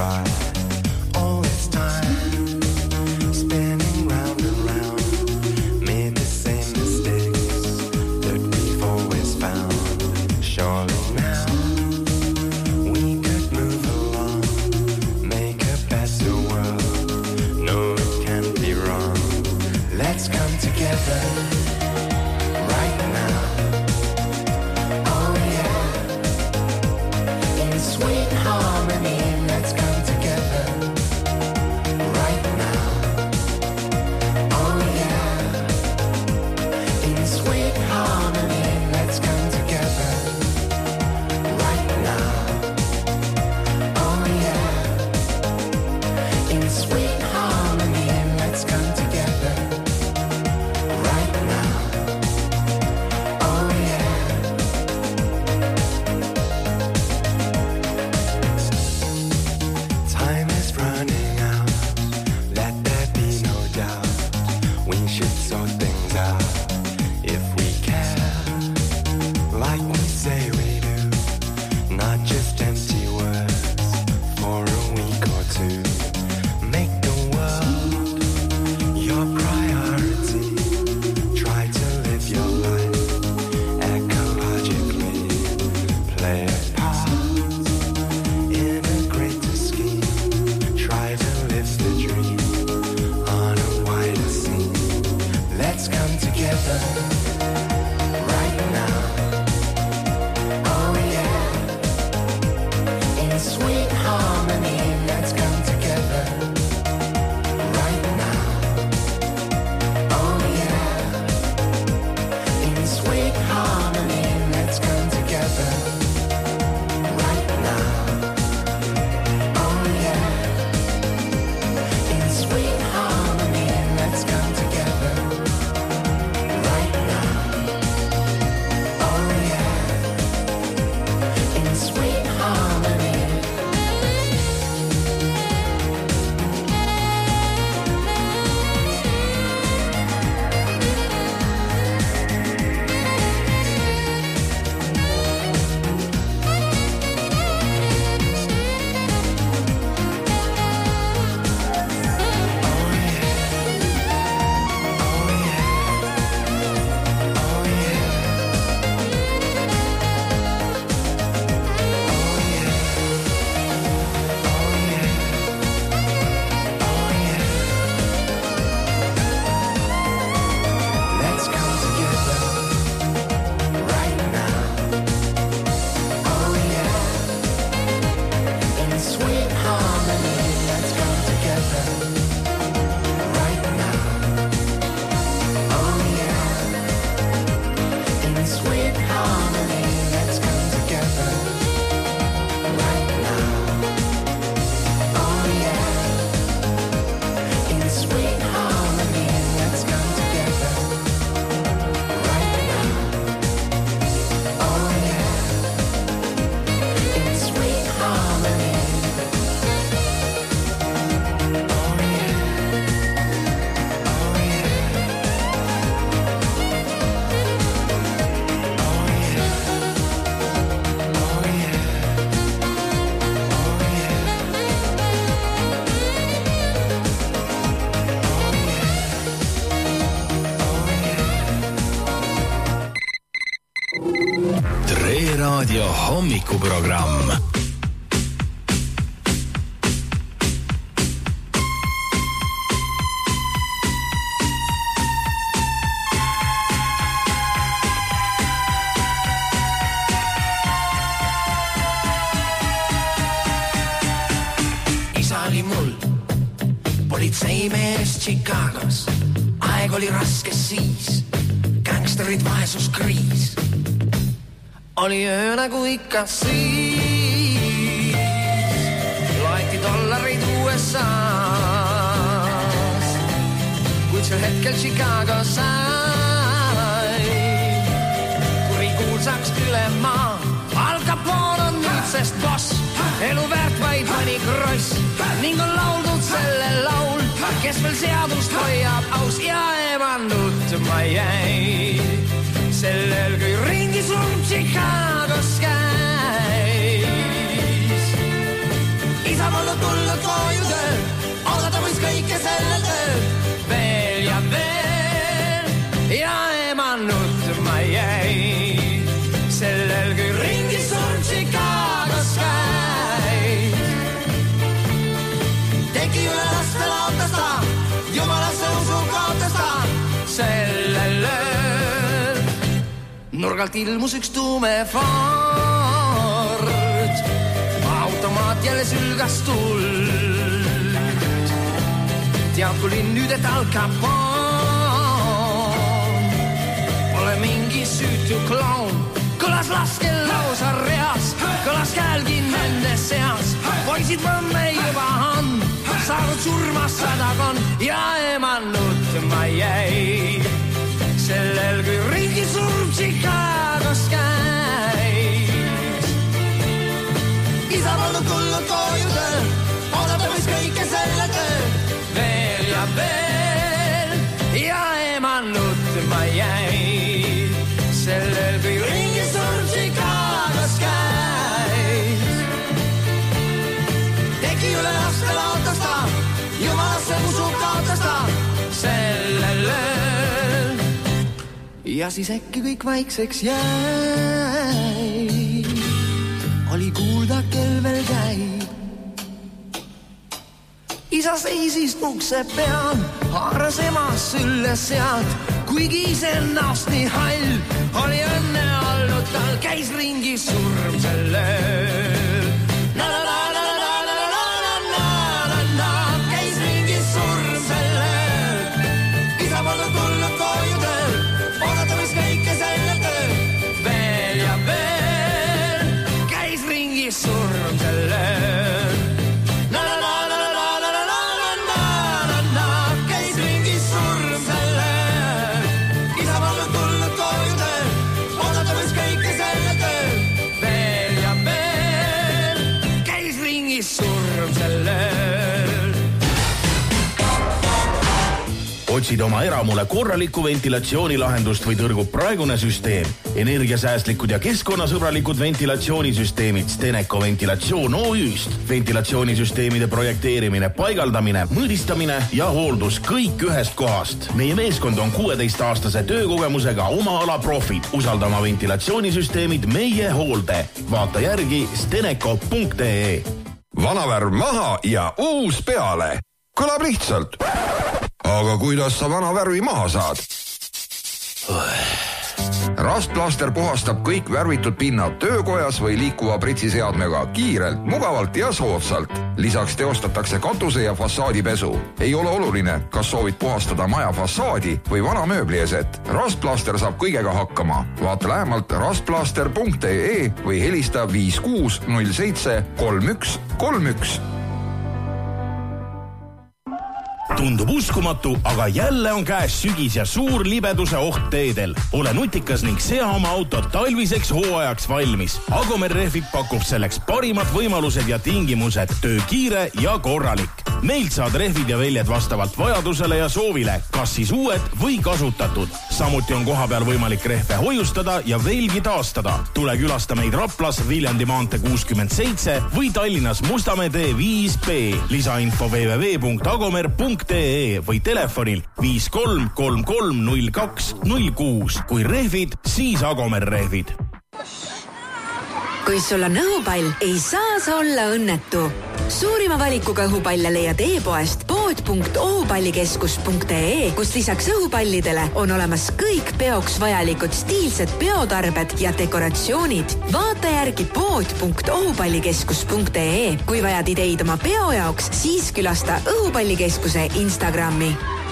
try. All this time, spinning round and round, made the same mistakes that we've always found. Surely now we could move along, make a better world. No, it can't be wrong. Let's come together right now. Oh yeah, in sweet harmony. Let's come together right now. Oh yeah, in sweet harmony. Let's come together right now. Oh yeah, in sweet harmony. Let's come together right now. Oh yeah. Time is running out, let there be no doubt. We should sort things out if we care, like we say we do. Not just empty words for a week or two. Make the world your priority. Try to live your life ecologically. Play a part in a greater scheme. Try to live the dream on a wider scene. Let's come together right now. Oh yeah, in sweet harmony. Let's come together right now. Oh yeah, in sweet harmony. Let's come together right now. Oh yeah, in sweet harmony. Let's come together right now. Oh yeah, in sweet harmony. Let's come together right now. Oh yeah, in sweet harmony. Let's come together right now. Oh yeah, in sweet harmony. Let's come together right now. Oh yeah, in sweet harmony. Let's come together right now. Oh yeah, in sweet harmony. Oh yeah, oh yeah, oh yeah, oh yeah, Tre Raadio hommikuprogramm. Isa oli mul politseimees Chicagos. Aeg oli raske siis, gängsterid vaesuskriis. Oli öö nagu ikka siis, loeti dollareid U S A-s, kuid sel hetkel Chicago sai kurikuulsaks üle maa. Al Capone on nüüdsest boss, elu väärt vaid mõni kross ning on lauldud selle laul, kes veel seadust hoiab aus ja eman nutma jäi. Sellel kui ringi sul Chicagos käis. isa polnud tulnud koju tööl, oodata võis kõike sellel tööl. Veel ja veel ja ema nutma jäi. Sellel kui ringi surm Chicagos käib. Teki üle laste laotas ta, jumalasse usu kaotas ta. Sellel ööl nurgalt ilmus üks tume ford. Automaat jälle sülgas tuld. Tead kui linn nüüd, et Al Capone pole mingi süütu kloon. Kõlas laskel lausa reas, kõlas käälgi nende seas. Poisid võmme juba on, saanud surma sadakon ja ema nutma jäi. Sellel kui ringi surm Chicagos käis. Isa polnud tulnud koju tööl, oodata võis kõike selle tööl. Veel ja veel ja ema nutma jäi. Sellel kui ringi surm Chicagos käis. Teki üle laste laotas ta, jumalasse usu kaotas ta. Sellel ööl ja siis äkki kõik vaikseks jäi. Oli kuulda, kel veel käib. Isa seisis ukse peal, haaras ema sülle sealt. Kuigi ise ennast nii hall, oli õnne olnud tal, käis ringi surm sel ööl. Na na na na na na na na na na na, käis ringi surm sel ööl. Isa polnud tulnud koju tööl, oodata võis kõike selle tööl. Veel ja veel käis ringi surm sel ööl. Na na na na na na na na na na na, käis ringi surm sel ööl. Isa polnud tulnud koju tööl, oodata võis kõike selle tööl. Veel ja veel käis ringi surm sel ööl. Otsid oma eramule korralikku ventilatsioonilahendust või tõrgub praegune süsteem. Energiasäästlikud ja keskkonnasõbralikud ventilatsioonisüsteemid Steneko Ventilatsioon O Ü'st. Ventilatsioonisüsteemide projekteerimine, paigaldamine, mõõdistamine ja hooldus kõik ühest kohast. Meie meeskond on kuueteistaastase töökogemusega oma ala profid. Usalda oma ventilatsioonisüsteemid meie hoolde. Vaata järgi steneko punkt ee. Vanavärv maha ja uus peale. Kõlab lihtsalt. Aga kuidas sa vana värvi maha saad? Rastplaster puhastab kõik värvitud pinnad töökojas või liikuva pritsiseadmega kiirelt, mugavalt ja soodsalt. Lisaks teostatakse katuse ja fassaadipesu. Ei ole oluline, kas soovid puhastada maja fassaadi või vana mööblieset. Rastplaster saab kõigega hakkama. Vaata lähemalt rastplaster punkt ee või helista viis kuus null seitse kolm üks kolm üks. Tundub uskumatu, aga jälle on käes sügis ja suur libeduse oht teedel. Ole nutikas ning sea oma autot talviseks hooajaks valmis. Agomer Rehvid pakub selleks parimad võimalused ja tingimused, töö kiire ja korralik. Meilt saad rehvid ja väljed vastavalt vajadusele ja soovile, kas siis uued või kasutatud. Samuti on koha peal võimalik rehve hoiustada ja veelgi taastada. Tule külasta meid Raplas Viljandi maantee kuuskümmend seitse või Tallinnas Mustamäe tee viis B. Lisainfo double-u double-u double-u punkt agomer punkt ee või telefonil viis kolm kolm kolm null kaks null kuus. Kui rehvid, siis Agomer Rehvid. Kui sul on õhupall, ei saa sa olla õnnetu. Suurima valikuga õhupalle leiad e-poest pood punkt ohupallikeskus punkt ee, kus lisaks õhupallidele on olemas kõik peoks vajalikud stiilsed peotarbed ja dekoratsioonid. Vaata järgi pood punkt ohupallikeskus punkt ee. Kui vajad ideid oma peo jaoks, siis külasta õhupallikeskuse Instagrami.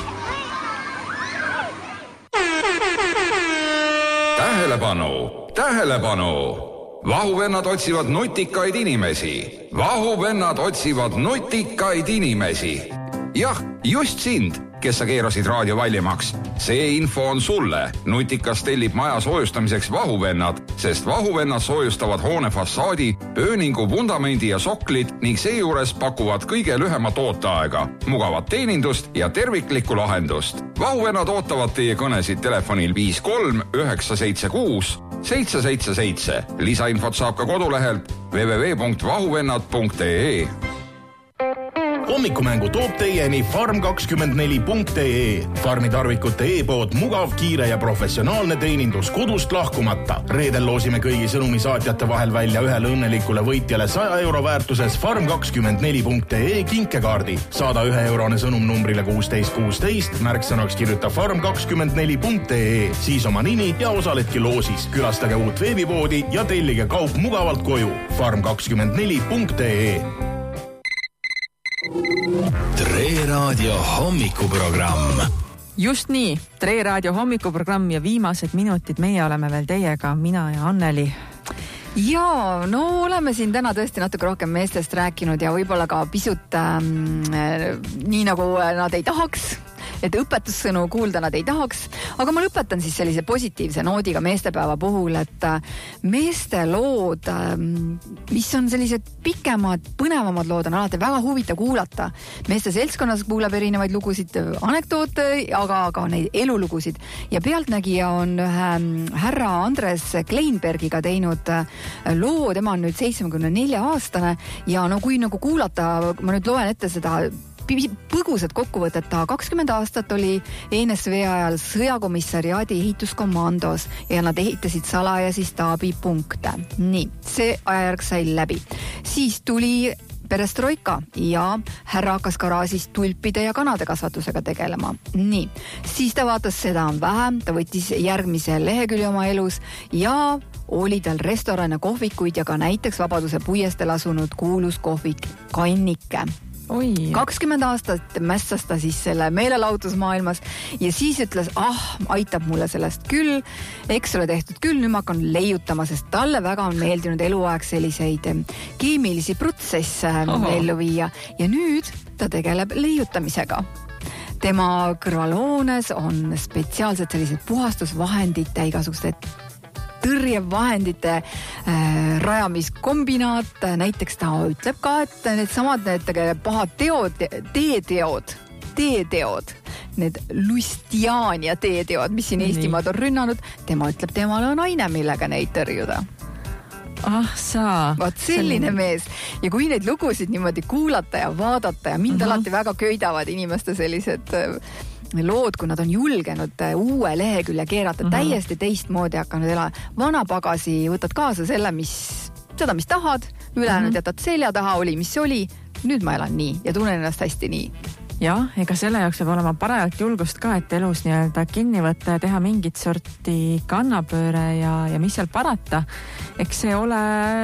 Tähelepanu, tähelepanu! Vahuvennad otsivad nutikaid inimesi. Vahuvennad otsivad nutikaid inimesi. Jah, just sind, kes sa keerasid raadio valjemaks. See info on sulle. Nutikas tellib maja soojustamiseks vahuvennad, sest vahuvennad soojustavad hoone fassaadi, ööningu, vundamendi ja soklid ning seejuures pakuvad kõige lühemat ooteaega, mugavat teenindust ja terviklikku lahendust. Vahuvennad ootavad teie kõnesid telefonil viis kolm üheksa seitse kuus seitse seitse seitse. Lisainfot saab ka kodulehelt double-u double-u double-u punkt vahuvennad punkt ee. Hommikumängu toob teieni farm kakskümmend neli punkt ee. Farmi tarvikute e-pood mugav, kiire ja professionaalne teenindus kodust lahkumata. Reedel loosime kõigi sõnumisaatjate vahel välja ühele õnnelikule võitjale saja euro väärtuses farm kakskümmend neli punkt ee kinkekaardi. Saada ühe eurone sõnum numbrile kuusteist kuusteist, märksõnaks kirjuta farm kakskümmend neli punkt ee, siis oma nimi ja osaledki loosis. Külastage uut veebipoodi ja tellige kaup mugavalt koju. farm kakskümmend neli punkt ee. Tre Raadio hommikuprogramm. Just nii, Tre Raadio hommikuprogramm ja viimased minutid meie oleme veel teiega, mina ja Anneli. Ja, no oleme siin täna tõesti natuke rohkem meestest rääkinud ja võib-olla ka pisut ähm, nii nagu nad ei tahaks, et õpetussõnu kuulda nad ei tahaks, aga ma lõpetan siis sellise positiivse noodiga meestepäeva puhul, et meeste lood, mis on sellised pikemad, põnevamad lood, on alati väga huvitav kuulata. Meeste seltskonnas kuuleb erinevaid lugusid, anekdoote, aga ka neid elulugusid. Ja pealtnägija on ühe härra Andres Kleinbergiga teinud loo, tema on nüüd seitsmekümne nelja aastane ja no kui nagu kuulata, ma nüüd loen ette seda põgusat kokkuvõtet, ta kakskümmend aastat oli E N S V ajal sõjakomissariaadi ehituskommandos ja nad ehitasid salajasi staabipunkte. Nii, see ajajärg sai läbi. Siis tuli perestroika ja härra hakkas garaažis tulpide ja kanade kasvatusega tegelema. Nii, siis ta vaatas, seda on vähem, ta võttis järgmise lehekülje oma elus ja oli tal restoran ja kohvikuid ja ka näiteks Vabaduse puiestel asunud kuulus kohvik Kannike. Oi. kakskümmend aastat mässas ta siis selle meelelahutusmaailmas ja siis ütles, ah, aitab mulle sellest küll, eks ole tehtud küll, nüüd ma hakkan leiutama, sest talle väga on meeldinud eluaeg selliseid keemilisi protsesse ellu viia ja nüüd ta tegeleb leiutamisega. Tema kõrvalhoones on spetsiaalsed sellised puhastusvahendite, igasuguste tõrjevahendite äh, rajamiskombinaat, näiteks ta ütleb ka, et need samad need pahad teod, teeteod, teeteod, need Lustiania teeteod, mis siin Eestimaad on rünnanud, tema ütleb, temal on aine, millega neid tõrjuda. Ah, saa. Vaat selline mees. Ja kui neid lugusid niimoodi kuulata ja vaadata ja mind uh-huh. alati väga köidavad inimeste sellised lood, kui nad on julgenud uue lehekülje keerata, uh-huh. täiesti teistmoodi hakanud elama. Vana pagasi võtad kaasa selle, mis, seda, mis tahad, ülejäänud uh-huh. jätad selja taha, oli, mis oli. Nüüd ma elan nii ja tunnen ennast hästi nii. Jah, ega selle jaoks peab olema parajalt julgust ka, et elus nii-öelda kinni võtta ja teha mingit sorti kannapööre ja, ja mis seal parata. Eks see ole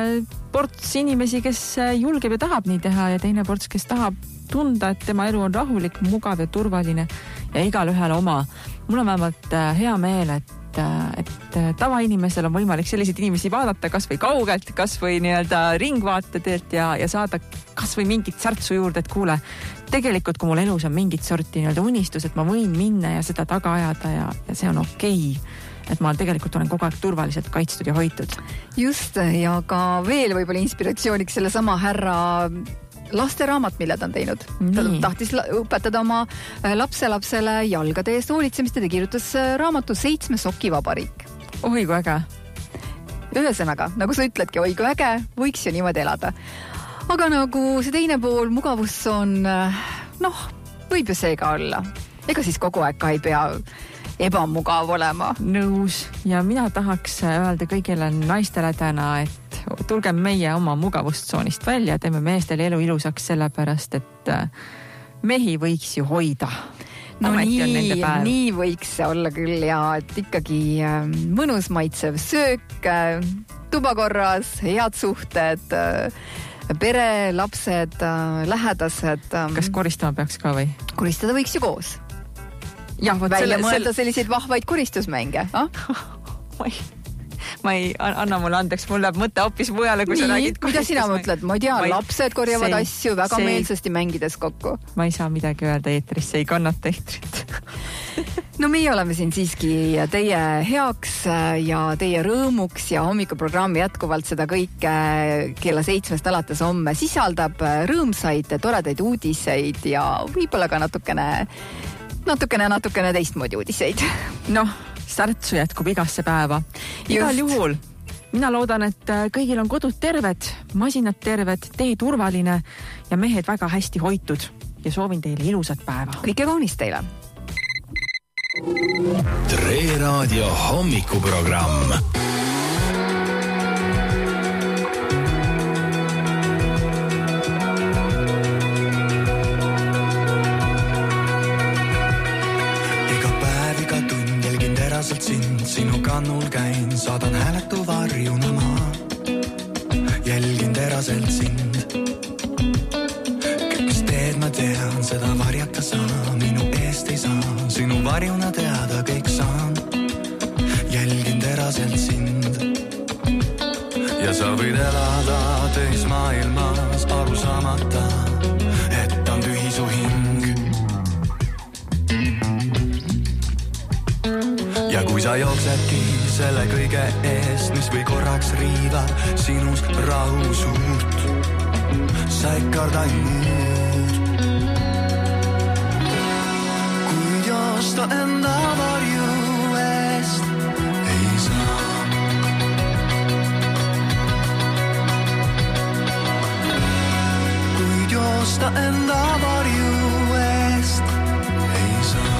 ports inimesi, kes julgeb ja tahab nii teha ja teine ports, kes tahab tunda, et tema elu on rahulik, mugav ja turvaline ja igal ühel oma. Mul on vähemalt hea meel, et et tavainimesel on võimalik selliseid inimesi vaadata kas või kaugelt, kas või nii-öelda ringvaate teelt ja, ja saada kas või mingit särtsu juurde, et kuule, tegelikult kui mul elus on mingit sorti nii-öelda unistus, et ma võin minna ja seda taga ajada ja, ja see on okei, et ma tegelikult olen kogu aeg turvaliselt kaitstud ja hoitud. Just, ja ka veel võib-olla inspiratsiooniks selle sama härra lasteraamat, mille ta on teinud. Ta tahtis õpetada oma lapselapsele jalgade eest hoolitsemist ja ta kirjutas raamatu Seitsme soki vabariik. Oi, kui äge. Ühesõnaga, nagu sa ütledki, oi, kui äge, võiks ju niimoodi elada. Aga nagu see teine pool, mugavus on, noh, võib ju see ka olla. Ega siis kogu aeg ka ei pea ebamugav olema. Nõus. Ja mina tahaks öelda kõigile naistele täna, et tulge meie oma mugavustsoonist välja, teeme meestel elu ilusaks sellepärast, et mehi võiks ju hoida. No nii, nii võiks see olla küll ja et ikkagi mõnus maitsev söök, tubakorras, head suhted, pere, lapsed, lähedased. Kas koristama peaks ka või? Koristada võiks ju koos. Ja, välja selle, mõelda selle... selliseid vahvaid koristusmänge. Ah? ma, ei, ma ei, anna mulle andeks, mul läheb mõte hoopis mujale, kui nii, sa räägid mida sina mõtled? Ma ei tea, ma lapsed korjavad see, asju väga see, meelsasti mängides kokku. Ma ei saa midagi öelda eetris, see ei kannata eetrit. No meie oleme siin siiski teie heaks ja teie rõõmuks ja hommikuprogrammi jätkuvalt seda kõike kella seitsmest alates homme sisaldab rõõmsaid, toredaid uudiseid ja võib-olla ka natukene natukene, natukene teistmoodi uudiseid. Noh, särtsu jätkub igasse päeva. Igal Just. juhul mina loodan, et kõigil on kodud terved, masinad terved, tee turvaline ja mehed väga hästi hoitud ja soovin teile ilusat päeva. Kõike kaunist teile! Tre Raadio hommikuprogramm. Iga päev, iga tund jälgin teraselt sind, sinu kannul käin, saadan hääletu varjuna maa. Jälgin teraselt sind. Kõik, mis teed ma tean, seda varjata saa, minu eest ei saa. Sinu varjuna teada kõik saan. Jälgin teraselt sind. Ja sa võid elada teis maailmas aru saamata, et on tühi su hing. Ja kui sa jooksedki selle kõige eest, mis või korraks riivab sinus rahu suurt, sa ei karda muud. Kuid joosta enda varju eest ei saa. Kuid joosta enda varju eest ei saa.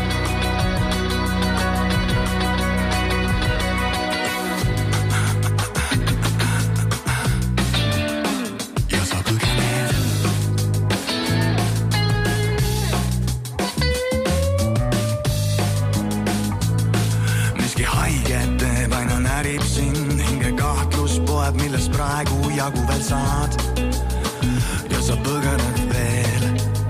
Millest praegu jagu veel saad ja sa põgened veel.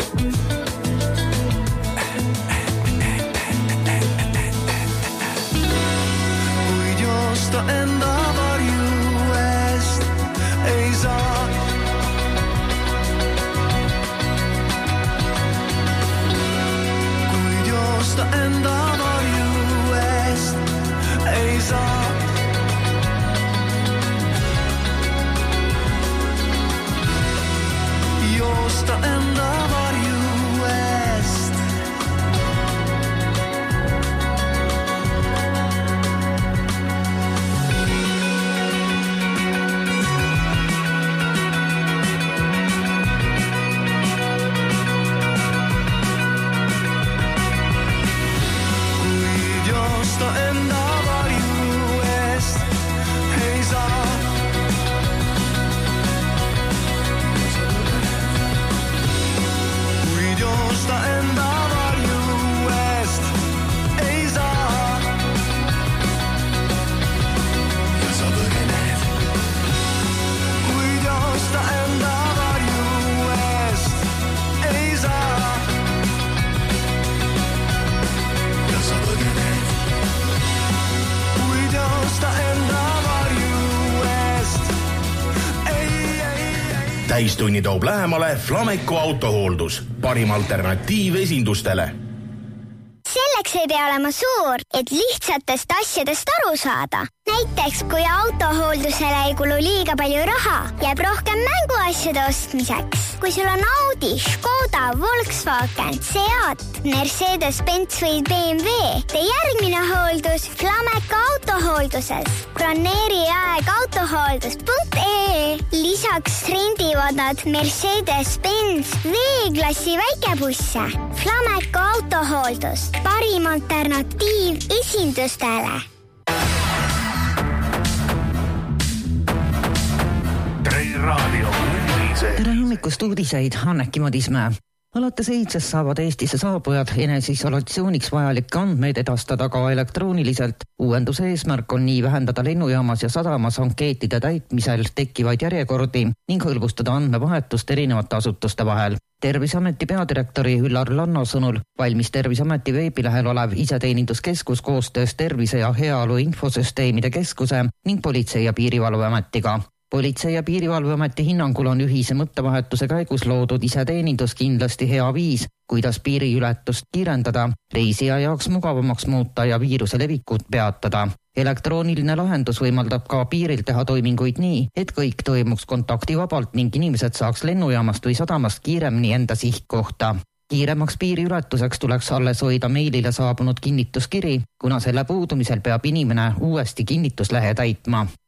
Kuid joosta enda varju eest ei saa. Kuid joosta enda varju eest ei saa. Joosta enda varju eest. Kuid joosta enda varju eest ei saa. Joosta enda varju eest ei saa. Ja sa põgened. Kuid joosta enda varju eest ei saa. Ja sa põgened. Kuid joosta enda varju eest ei, ei, ei. Täistunni toob lähemale Flameco autohooldus, parim alternatiiv esindustele. Selleks ei pea olema suur, et lihtsatest asjadest aru saada. Näiteks, kui autohooldusele ei kulu liiga palju raha, jääb rohkem mänguasjade ostmiseks. Kui sul on Audi, Škoda, Volkswagen, Seat, Mercedes-Benz või B M W, tee järgmine hooldus Flameco autohoolduses. Planeeri aeg autohooldus punkt ee. Lisaks rendivad nad Mercedes-Benz V-klassi väikebusse. Flameco autohooldus, parim alternatiiv esindustele. Tere hommikust uudiseid, Anneki Madismäe. Alates eilsest saavad Eestisse saabujad eneseisolatsiooniks vajalikke andmeid edastada ka elektrooniliselt. Uuenduse eesmärk on nii vähendada lennujaamas ja sadamas ankeetide täitmisel tekkivaid järjekordi ning hõlbustada andmevahetust erinevate asutuste vahel. Terviseameti peadirektori Üllar Lanno sõnul valmis Terviseameti veebilehel olev iseteeninduskeskus koostöös Tervise ja Heaolu infosüsteemide keskuse ning Politsei- ja Piirivalveametiga. Politsei- ja Piirivalveameti hinnangul on ühise mõttevahetuse käigus loodud iseteenindus kindlasti hea viis, kuidas piiriületust kiirendada, reisija jaoks mugavamaks muuta ja viiruse levikut peatada. Elektrooniline lahendus võimaldab ka piiril teha toiminguid nii, et kõik toimuks kontaktivabalt ning inimesed saaks lennujaamast või sadamast kiiremini enda sihtkohta. Kiiremaks piiriületuseks tuleks alles hoida meilile saabunud kinnituskiri, kuna selle puudumisel peab inimene uuesti kinnituslehe täitma.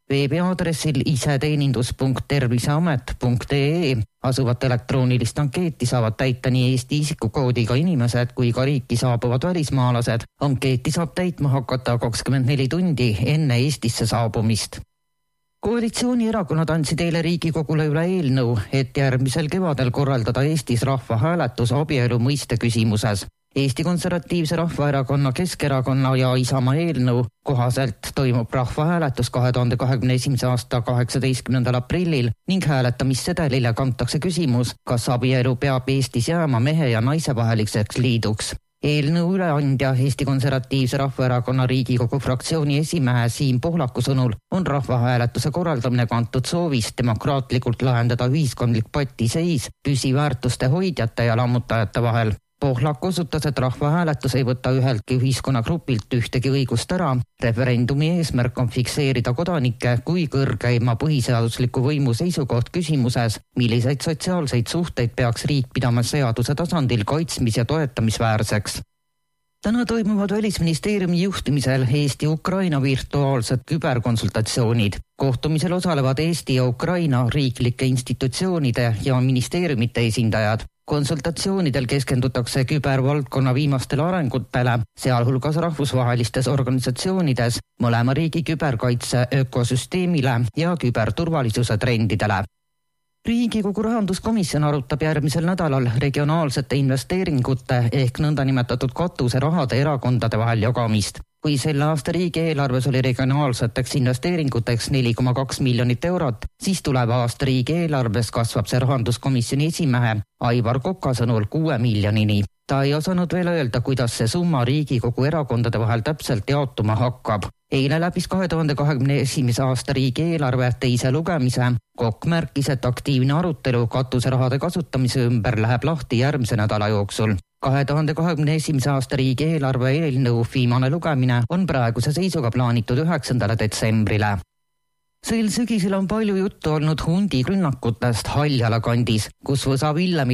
veebiaadressil iseteenindus punkt terviseamet punkt ee asuvat elektroonilist ankeeti saavad täita nii Eesti isikukoodiga inimesed kui ka riiki saabuvad välismaalased. Ankeeti saab täitma hakata kakskümmend neli tundi enne Eestisse saabumist. Koalitsioonierakonnad andsid eile Riigikogule üle eelnõu, et järgmisel kevadel korraldada Eestis rahvahääletus abielu mõiste küsimuses. Eesti Konservatiivse Rahvaerakonna, Keskerakonna ja Isamaa eelnõu kohaselt toimub rahvahääletus kahe tuhande kahekümne esimese aasta kaheksateistkümnendal aprillil ning hääletamissedelile kantakse küsimus, kas abielu peab Eestis jääma mehe ja naise vaheliseks liiduks. Eelnõu üleandja Eesti Konservatiivse Rahvaerakonna Riigikogu fraktsiooni esimehe Siim Pohlaku sõnul on rahvahääletuse korraldamine kantud soovist demokraatlikult lahendada ühiskondlik patiseis püsiväärtuste hoidjate ja lammutajate vahel. Pohlak osutas, et rahvahääletus ei võta üheltki ühiskonnagrupilt ühtegi õigust ära. Referendumi eesmärk on fikseerida kodanike kui kõrgeima põhiseadusliku võimu seisukoht küsimuses, milliseid sotsiaalseid suhteid peaks riik pidama seaduse tasandil kaitsmis- ja toetamisväärseks. Täna toimuvad Välisministeeriumi juhtimisel Eesti-Ukraina virtuaalsed küberkonsultatsioonid. Kohtumisel osalevad Eesti ja Ukraina riiklike institutsioonide ja ministeeriumite esindajad. Konsultatsioonidel keskendutakse kübervaldkonna viimastele arengutele, sealhulgas rahvusvahelistes organisatsioonides, mõlema riigi küberkaitse ökosüsteemile ja küberturvalisuse trendidele. Riigikogu rahanduskomisjon arutab järgmisel nädalal regionaalsete investeeringute ehk nõndanimetatud katuse rahade erakondade vahel jagamist. Kui selle aasta riigieelarves oli regionaalseteks investeeringuteks neli koma kaks miljonit eurot, siis tuleva aasta riigieelarves kasvab see rahanduskomisjoni esimehe Aivar Koka sõnul kuue miljonini. Ta ei osanud veel öelda, kuidas see summa Riigikogu erakondade vahel täpselt jaotuma hakkab. Eile läbis kahe tuhande kahekümne esimese aasta riigieelarve teise lugemise. Kokk märkis, et aktiivne arutelu katuserahade kasutamise ümber läheb lahti järgmise nädala jooksul. kahe tuhande kahekümne esimese aasta riigieelarve eelnõu viimane lugemine on praeguse seisuga plaanitud üheksandale detsembrile. Sel sügisel on palju juttu olnud hundirünnakutest Haljala kandis, kus Võsa Villemi